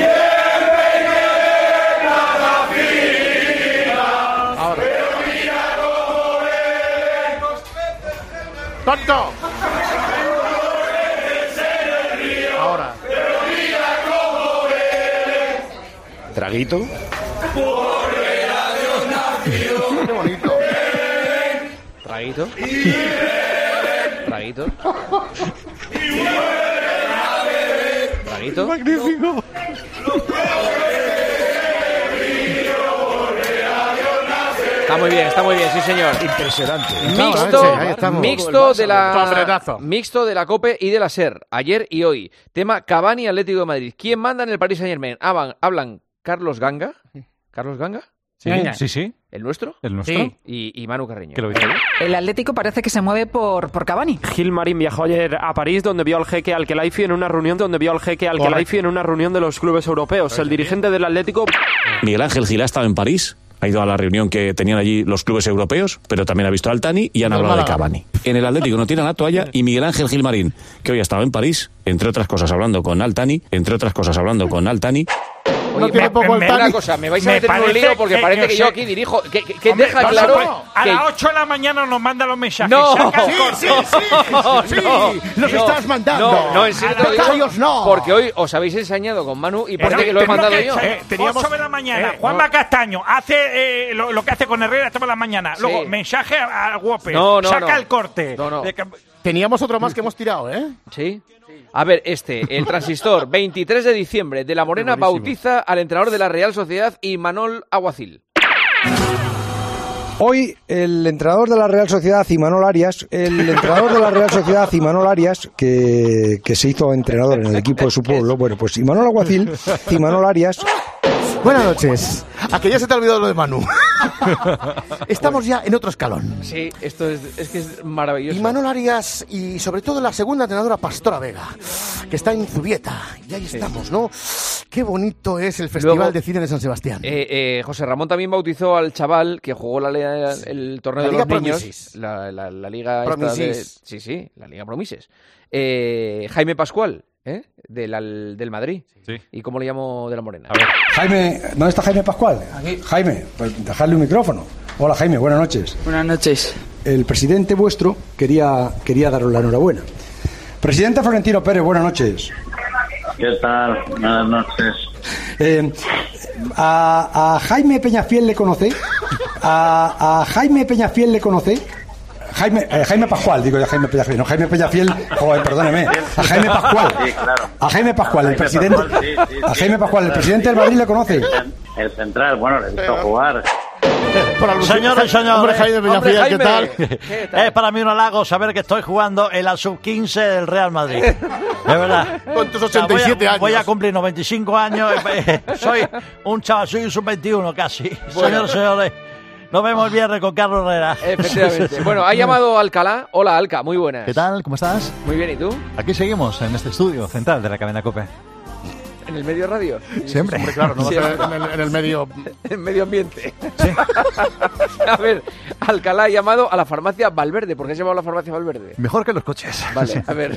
Ahora. ¡Tonto! Ahora. Traguito. Qué bonito. Traguito. Traguito. Traguito. Magnífico. Está muy bien, está muy bien, sí señor. Impresionante. Mixto, Ahí estamos. mixto de la Sombrerazo. mixto de la COPE y de la SER, ayer y hoy. Tema Cavani Atlético de Madrid. ¿Quién manda en el Paris Saint-Germain? Hablan, hablan Carlos Ganga. ¿Carlos Ganga? Sí, sí, sí. ¿El nuestro? ¿El nuestro? Sí. Y, y Manu Carreño. ¿Qué lo dice? El Atlético parece que se mueve por, por Cavani. Gilmarín viajó ayer a París, donde vio al jeque Al-Khelaifi en una reunión donde vio al jeque Al-Khelaifi en una reunión de los clubes europeos. El dirigente del Atlético. Miguel Ángel Gil ha estado en París, ha ido a la reunión que tenían allí los clubes europeos, pero también ha visto a Altani y han hablado de Cavani. En el Atlético no tiene la toalla y Miguel Ángel Gilmarín, que hoy ha estado en París, entre otras cosas hablando con Altani, entre otras cosas hablando con Altani. Oye, me, me, me, una cosa, me vais a meter en un lío porque que, parece que, que yo sé. aquí dirijo. Que, que, que Hombre, deja no, claro. No, a que... las ocho de la mañana nos manda los mensajes. No, Saca el sí, corte. sí, sí, sí, no, sí. Los no, estás mandando. No, no, en serio te lo digo. No. Porque hoy os habéis ensañado con Manu y parece que lo he mandado que, yo. Eh, teníamos ocho de la mañana. Eh, Juanma no. Castaño hace eh, lo, lo que hace con Herrera toda la mañana. Luego, sí. mensaje al Whopper. No, no, Saca no. el corte. No, no. Teníamos otro más que hemos tirado, ¿eh? Sí. A ver, este, el Transistor, veintitrés de diciembre, de la Morena bautiza al entrenador de la Real Sociedad, Imanol Alguacil. Hoy el entrenador de la Real Sociedad, Imanol Arias, el entrenador de la Real Sociedad, Imanol Arias, que, que se hizo entrenador en el equipo de su pueblo, bueno, pues Imanol Alguacil, Imanol Arias... Buenas noches. A que ya se te ha olvidado lo de Manu. Estamos ya en otro escalón. Sí, esto es, es que es maravilloso. Y Imanol Arias y sobre todo la segunda entrenadora, Pastora Vega, que está en Zubieta. Y ahí sí. estamos, ¿no? Qué bonito es el Festival Luego, de Cine de San Sebastián. Eh, eh, José Ramón también bautizó al chaval que jugó la, la, el torneo la de Liga los niños. Promises. La, la, la Liga Promises. Esta de, sí, sí, la Liga Promises. Eh, Jaime Pascual. ¿Eh? Del, del Madrid. Sí. ¿Y cómo le llamo de la Morena? A ver. Jaime, ¿dónde está Jaime Pascual? Aquí. Jaime, pues dejarle un micrófono. Hola Jaime, buenas noches. Buenas noches. El presidente vuestro quería, quería daros la enhorabuena. Presidente Florentino Pérez, buenas noches. ¿Qué tal? Buenas noches. Eh, a, a Jaime Peñafiel le conoce. A, a Jaime Peñafiel le conoce. Jaime, eh, Jaime Pascual, digo ya Jaime Peñafiel, no Jaime Peñafiel, joder, perdóneme, a Jaime Pascual, sí, claro. a Jaime Pascual, el presidente, Pascual, sí, sí, a sí. Jaime Pascual, el presidente del Madrid le conoce. El, el central, bueno, le he visto jugar. Señores y señores, hombre, Jaime Peñafiel, Jaime, ¿qué tal? ¿qué tal? Es para mí un halago saber que estoy jugando en la sub quince del Real Madrid. Es verdad. Con tus ochenta y siete o sea, voy a, años. Voy a cumplir noventa y cinco años. Soy un chaval, soy un sub veintiuno casi. Bueno. Señores y señores. Nos vemos el viernes con Carlos Herrera. Efectivamente. Bueno, ha llamado Alcalá. Hola, Alca, muy buenas. ¿Qué tal? ¿Cómo estás? Muy bien, ¿y tú? Aquí seguimos, en este estudio central de la cadena COPE. ¿En el medio radio? Siempre. Hombre, claro, no Sí. va a ser en, el, en el medio... En medio ambiente. Sí. A ver, Alcalá ha llamado a la farmacia Valverde. ¿Por qué se llama la farmacia Valverde? Mejor que los coches. Vale, Sí. a ver.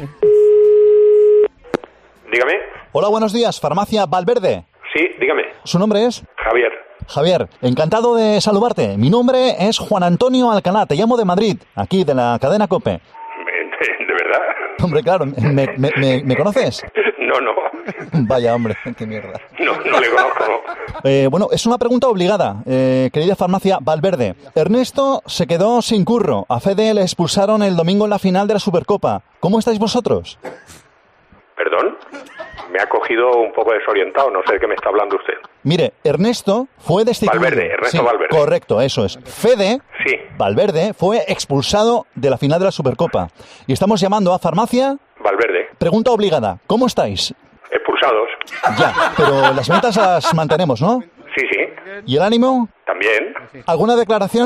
Dígame. Hola, buenos días, farmacia Valverde. Sí, dígame. ¿Su nombre es? Javier. Javier, encantado de saludarte. Mi nombre es Juan Antonio Alcalá, te llamo de Madrid, aquí de la cadena COPE. ¿De, de verdad? Hombre, claro, ¿me, me, me, ¿me conoces? No, no. Vaya, hombre, qué mierda. No, no le conozco. Eh, bueno, es una pregunta obligada, eh, querida farmacia Valverde. Ernesto se quedó sin curro. A Fede le expulsaron el domingo en la final de la Supercopa. ¿Cómo estáis vosotros? ¿Perdón? Me ha cogido un poco desorientado, no sé de qué me está hablando usted. Mire, Ernesto fue destituido. Valverde, Ernesto Sí, Valverde. Correcto, eso es. Fede, Sí. Valverde, fue expulsado de la final de la Supercopa. Y estamos llamando a farmacia... Valverde. Pregunta obligada, ¿cómo estáis? Expulsados. Ya, pero las metas las mantenemos, ¿no? Sí, sí. ¿Y el ánimo? También. ¿Alguna declaración?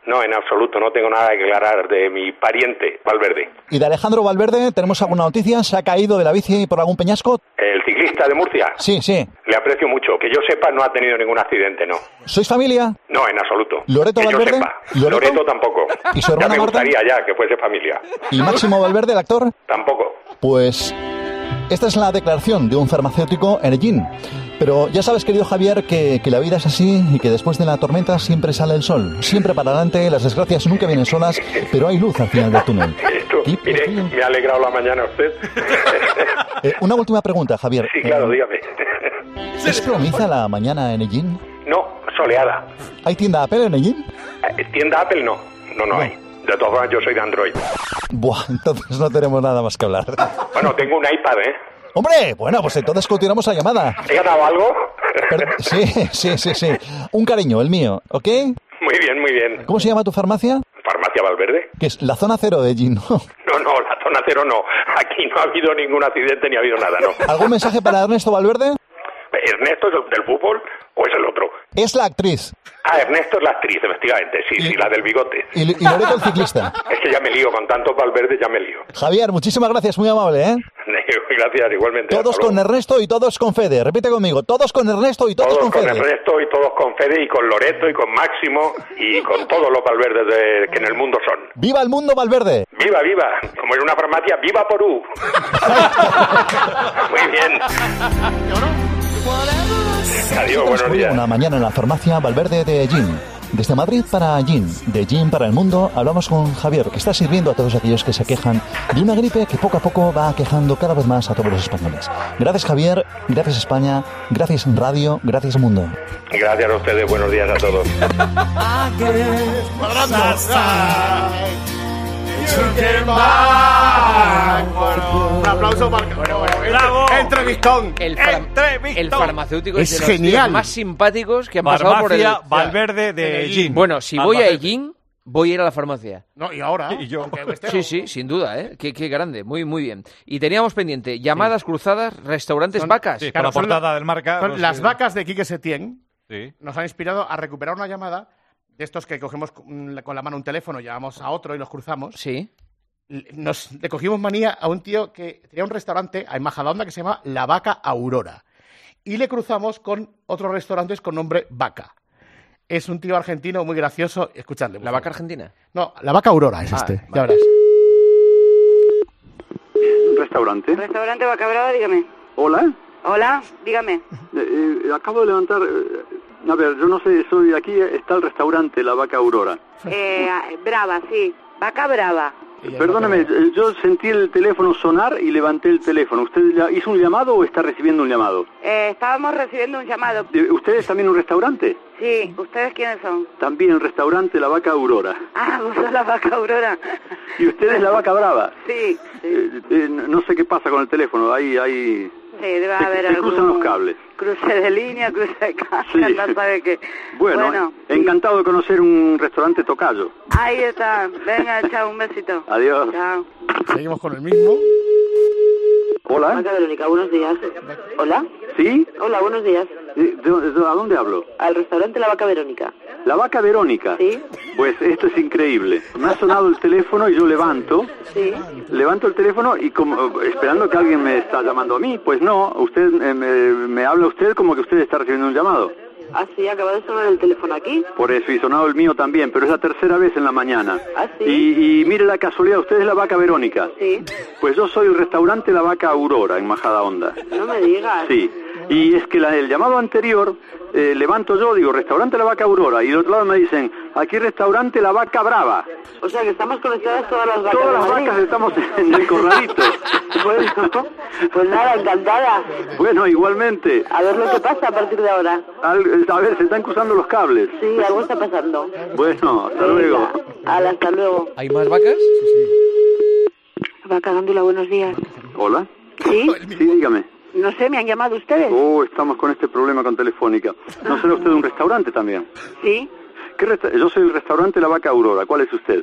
No, en absoluto, no tengo nada que aclarar de mi pariente, Valverde. ¿Y de Alejandro Valverde tenemos alguna noticia? ¿Se ha caído de la bici por algún peñasco? ¿El ciclista de Murcia? Sí, sí. Le aprecio mucho. Que yo sepa, no ha tenido ningún accidente, ¿no. ¿Sois familia? No, en absoluto. ¿Loreto que Valverde? Yo sepa. ¿Loreto? Loreto tampoco. ¿Y su hermana ya me Marta? gustaría ya que fuese familia. ¿Y Máximo Valverde, el actor? Tampoco. Pues esta es la declaración de un farmacéutico en Ellín. Pero ya sabes, querido Javier, que, que la vida es así y que después de la tormenta siempre sale el sol. Siempre para adelante, las desgracias nunca vienen solas, pero hay luz al final del túnel. Esto, mire, me ha alegrado la mañana usted. Eh, una última pregunta, Javier. Sí, claro, eh, dígame. ¿Es plomiza la mañana en Ellín? No, soleada. ¿Hay tienda Apple en Ellín? Eh, ¿Tienda Apple? No, no, no hay. De todas formas, yo soy de Android. Buah, entonces no tenemos nada más que hablar. Bueno, tengo un iPad, ¿eh? ¡Hombre! Bueno, pues entonces continuamos la llamada. ¿He ganado algo? Pero, sí, sí, sí, sí. Un cariño, el mío, ¿ok? Muy bien, muy bien. ¿Cómo se llama tu farmacia? ¿Farmacia Valverde? Que es la zona cero de Ellín, ¿no? No, no, la zona cero no. Aquí no ha habido ningún accidente ni ha habido nada, ¿no? ¿Algún mensaje para Ernesto Valverde? ¿Ernesto es el del fútbol o es el otro? Es la actriz. Ah, Ernesto es la actriz, efectivamente, sí, y, sí, la del bigote. Y, y Loreto el ciclista. Es que ya me lío, con tantos Valverde ya me lío. Javier, muchísimas gracias, muy amable, ¿eh? Gracias, igualmente. Todos con Ernesto y todos con Fede. Repite conmigo, todos con Ernesto y todos, todos con Fede. Todos con Ernesto y todos con Fede y con Loreto y con Máximo y con todos los Valverdes de, que en el mundo son. ¡Viva el mundo Valverde! ¡Viva, viva! Como en una farmacia, ¡viva Porú! Muy bien. Adiós, buenos días. Una mañana en la farmacia Valverde de Ellín. Desde Madrid para Ellín, de Ellín para el mundo, hablamos con Javier, que está sirviendo a todos aquellos que se quejan de una gripe que poco a poco va aquejando cada vez más a todos los españoles. Gracias, Javier, gracias, España, gracias, Radio, gracias, Mundo. Gracias a ustedes, buenos días a todos. Un aplauso para... Bueno, bueno, ¡bravo! Entrevistón. El, far... el farmacéutico es, es de genial. los más simpáticos que han Farmacia pasado por el... Valverde de Ellín. Bueno, si voy a Ellín, voy a ir a la farmacia. No, y ahora... ¿Y yo? Sí, sí, sin duda, ¿eh? Qué, qué grande, muy, muy bien. Y teníamos pendiente llamadas sí. cruzadas, restaurantes, son, vacas. Sí, claro, con la portada del marca. Son los las que... vacas de Quique Setién. Sí. Nos han inspirado a recuperar una llamada de estos que cogemos con la mano un teléfono, llamamos a otro y los cruzamos. Sí. Nos le cogimos manía a un tío que tenía un restaurante en Majadahonda que se llama La Vaca Aurora. Y le cruzamos con otros restaurantes con nombre Vaca. Es un tío argentino muy gracioso. Escuchadle. ¿La Vaca Argentina? No, La Vaca Aurora es ah, este. Vale. Ya verás. ¿Un restaurante? Restaurante Vaca Brava, dígame. Hola. Hola, dígame. Eh, eh, acabo de levantar... Eh, a ver, yo no sé, soy aquí, está el restaurante La Vaca Aurora. Eh, Brava, sí. Vaca Brava. Perdóname, yo sentí el teléfono sonar y levanté el teléfono. ¿Usted hizo un llamado o está recibiendo un llamado? Eh, estábamos recibiendo un llamado. ¿Ustedes también un restaurante? Sí, ¿ustedes quiénes son? También el restaurante La Vaca Aurora. Ah, vos sos La Vaca Aurora. ¿Y usted es La Vaca Brava? Sí, sí. Eh, eh, no sé qué pasa con el teléfono, ahí, ahí... Sí, debe se, haber se algún... cruzan los cables. Cruce de línea, cruce de casa, sí. no sabe qué. Bueno, bueno encantado sí. de conocer un restaurante tocayo. Ahí está. Venga, chao, un besito. Adiós. Chao. Seguimos con el mismo. Hola. Vaca Verónica, buenos días. ¿Hola? ¿Sí? Hola, buenos días. ¿De, de, de, ¿A dónde hablo? Al restaurante La Vaca Verónica. ¿La Vaca Verónica? Sí. Pues esto es increíble. Me ha sonado el teléfono y yo levanto. Sí. Levanto el teléfono y como esperando que alguien me está llamando a mí. Pues no, usted eh, me, me habla usted como que usted está recibiendo un llamado. Ah, sí, acaba de sonar el teléfono aquí. Por eso, y sonado el mío también, pero es la tercera vez en la mañana. Ah, sí. Y, y mire la casualidad, usted es La Vaca Verónica. Sí. Pues yo soy el restaurante La Vaca Aurora, en Majadahonda. No me digas. Sí. Y es que la, el llamado anterior, eh, levanto yo, digo, restaurante La Vaca Aurora, y del otro lado me dicen, aquí restaurante La Vaca Brava. O sea que estamos conectadas todas las vacas. Todas las vacas estamos en el corralito. Bueno, pues nada, encantada. Bueno, igualmente. A ver lo que pasa a partir de ahora. Al, a ver, se están cruzando los cables. Sí, algo está pasando. Bueno, hasta Venga. luego. Ala, hasta luego. ¿Hay más vacas? Sí, sí. Vaca Gándula, buenos días. Hola. ¿Sí? Sí, dígame. No sé, ¿me han llamado ustedes? Oh, estamos con este problema con Telefónica. ¿No será usted un restaurante también? Sí. ¿Qué resta- Yo soy el restaurante La Vaca Aurora. ¿Cuál es usted?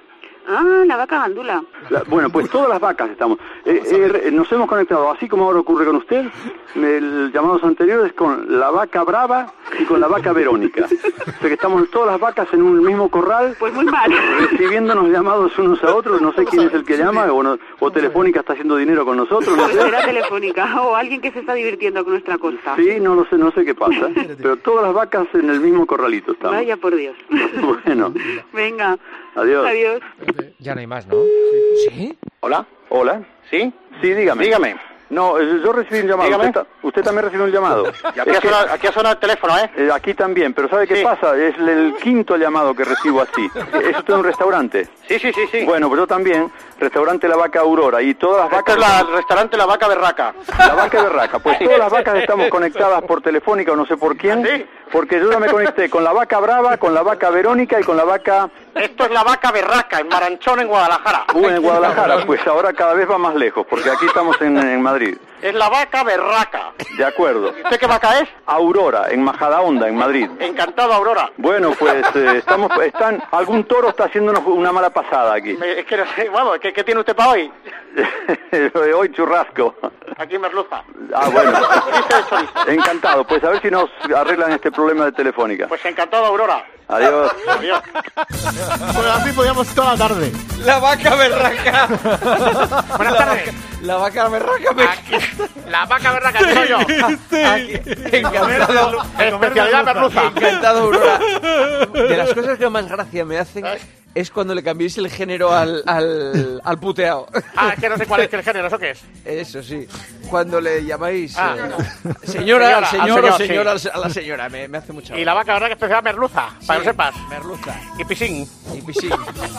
Ah, la vaca gandula. La- bueno, pues todas las vacas estamos. Eh, eh, nos hemos conectado, así como ahora ocurre con usted, el llamados anteriores con la vaca brava y con la vaca Verónica. O sea que estamos todas las vacas en un mismo corral. Pues muy mal. Recibiéndonos llamados unos a otros. No sé quién es el que llama, o, no- o Telefónica está haciendo dinero con nosotros. No Pues sé. será Telefónica o alguien que se está divirtiendo con nuestra costa. Sí, no lo sé, no sé qué pasa. Pero todas las vacas en el mismo corralito estamos. Vaya por Dios. Bueno, Venga. adiós. Adiós. Ya no hay más, ¿no? ¿Sí? Hola. Hola. ¿Sí? Sí, dígame. Dígame. No, eh, yo recibí un llamado. Dígame. Usted, ta- usted también recibió un llamado. Y aquí Es ha que- sonado- aquí ha sonado el teléfono, ¿eh? Eh, aquí también, pero ¿sabe qué Sí. pasa? Es el, el quinto llamado que recibo así. ¿Es usted un restaurante? Sí, sí, sí, sí. Bueno, pues yo también, restaurante La Vaca Aurora, y todas las Este vacas... es la- el restaurante La Vaca Berraca. La Vaca Berraca, pues todas las vacas estamos conectadas por Telefónica o no sé por quién, ¿Ah, sí? porque yo ya me conecté con la Vaca Brava, con la Vaca Verónica y con la Vaca... Esto es La Vaca Berraca, en Maranchón, en Guadalajara. Uh, en Guadalajara, pues ahora cada vez va más lejos, porque aquí estamos en, en Madrid. Es La Vaca Berraca. De acuerdo. ¿Usted qué vaca es? Aurora, en Majadahonda, en Madrid. Encantado, Aurora. Bueno, pues eh, estamos, están, algún toro está haciéndonos una mala pasada aquí. Me- es que no sé, vamos, ¿qué, qué tiene usted para hoy? Hoy churrasco. Aquí en Merluza. Ah, bueno. Encantado. Pues a ver si nos arreglan este problema de Telefónica. Pues encantado, Aurora. Adiós. Adiós. Pues así podíamos toda la tarde. La vaca berraca. Buenas tardes. La vaca berraca. Me... La vaca berraca soy yo. Aquí. Encantado. Especialidad merluza. Encantado, Aurora. De las cosas que más gracia me hacen es cuando le cambiéis el género al, al, al puteado. Ah, es que no sé cuál es el género, ¿eso qué es? Eso sí. Cuando le llamáis Ah. eh, señora, al Señora, señor al o señor, señora sí. a la señora, me, me hace mucha Y la vaca berraca especial merluza, para que lo sepas. Merluza. Y pisín. Y pisín.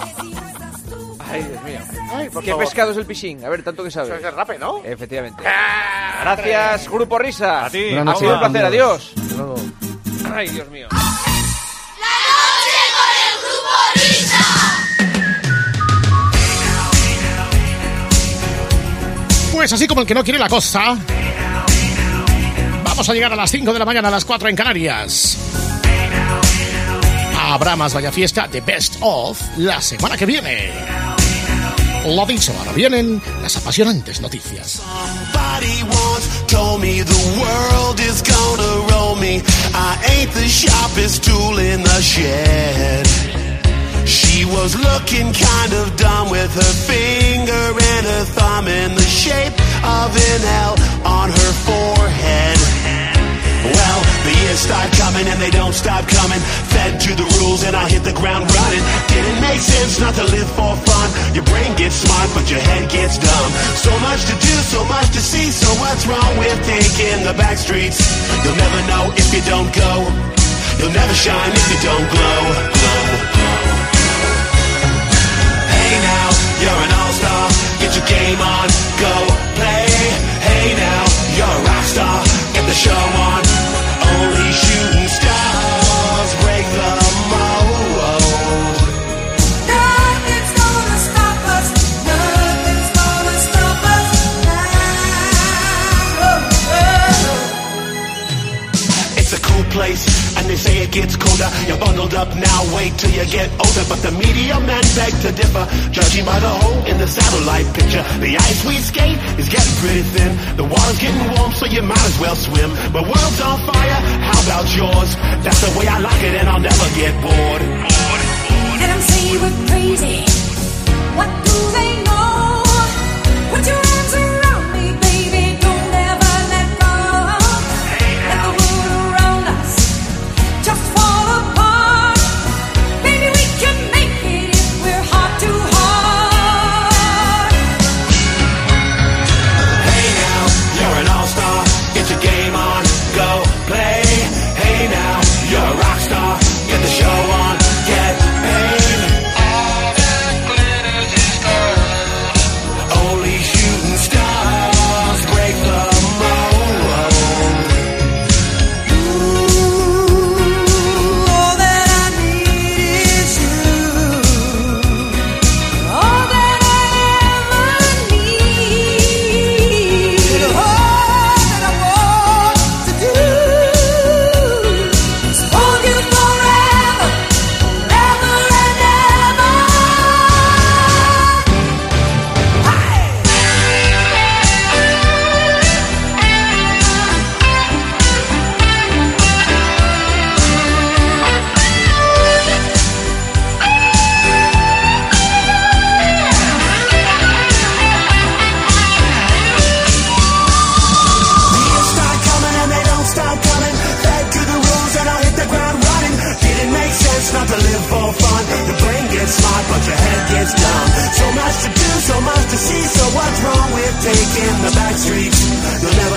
Ay, Dios mío. Ay, por ¿Qué favor. pescado es el pisín? A ver, tanto que sabes. Eso es el rape, ¿no? Efectivamente. Ah, Gracias, Grupo Risa. A ti. Ha sido un placer. Adiós. Luego. Ay, Dios mío. Pues así como el que no quiere la cosa, vamos a llegar a las cinco de la mañana, a las cuatro en Canarias. Habrá más Vaya Fiesta de Best Of la semana que viene. Lo dicho, ahora vienen las apasionantes noticias. Somebody once told me the world is gonna roll me. I ain't the sharpest tool in the shed. She was looking kind of dumb with her finger and her thumb in the shape of an L on her forehead. Well, the years start coming and they don't stop coming. Fed to the rules and I hit the ground running. Didn't make sense not to live for fun. Your brain gets smart but your head gets dumb. So much to do, so much to see. So what's wrong with taking the back streets? You'll never know if you don't go. You'll never shine if you don't glow. Glow, glow. Hey now, you're an all-star. Get your game on, go play. Hey now, you're a rock star. Get the show on. Only shooting stars break the mold. Nothing's gonna stop us. Nothing's gonna stop us now. It's a cool place, and they say it gets colder. You're bundled up now, wait till you get older. But the media men beg to differ, judging by the hole in the satellite picture. The ice we skate is getting pretty thin. The water's getting warm, so you might as well swim. The world's on fire, how about yours? That's the way I like it, and I'll never get bored. Bored, bored. Let them say we're crazy. What do they know? Put your arms around me, baby. Don't ever let go. Let the world around us just fall apart. Baby, we can make it if we're heart to heart. Hey now, you're an all-star. Get your game on, go play. Hey now, you're a rock star. Get the show on, get paid. All that glitters is see, so what's wrong with taking the back streets? You'll never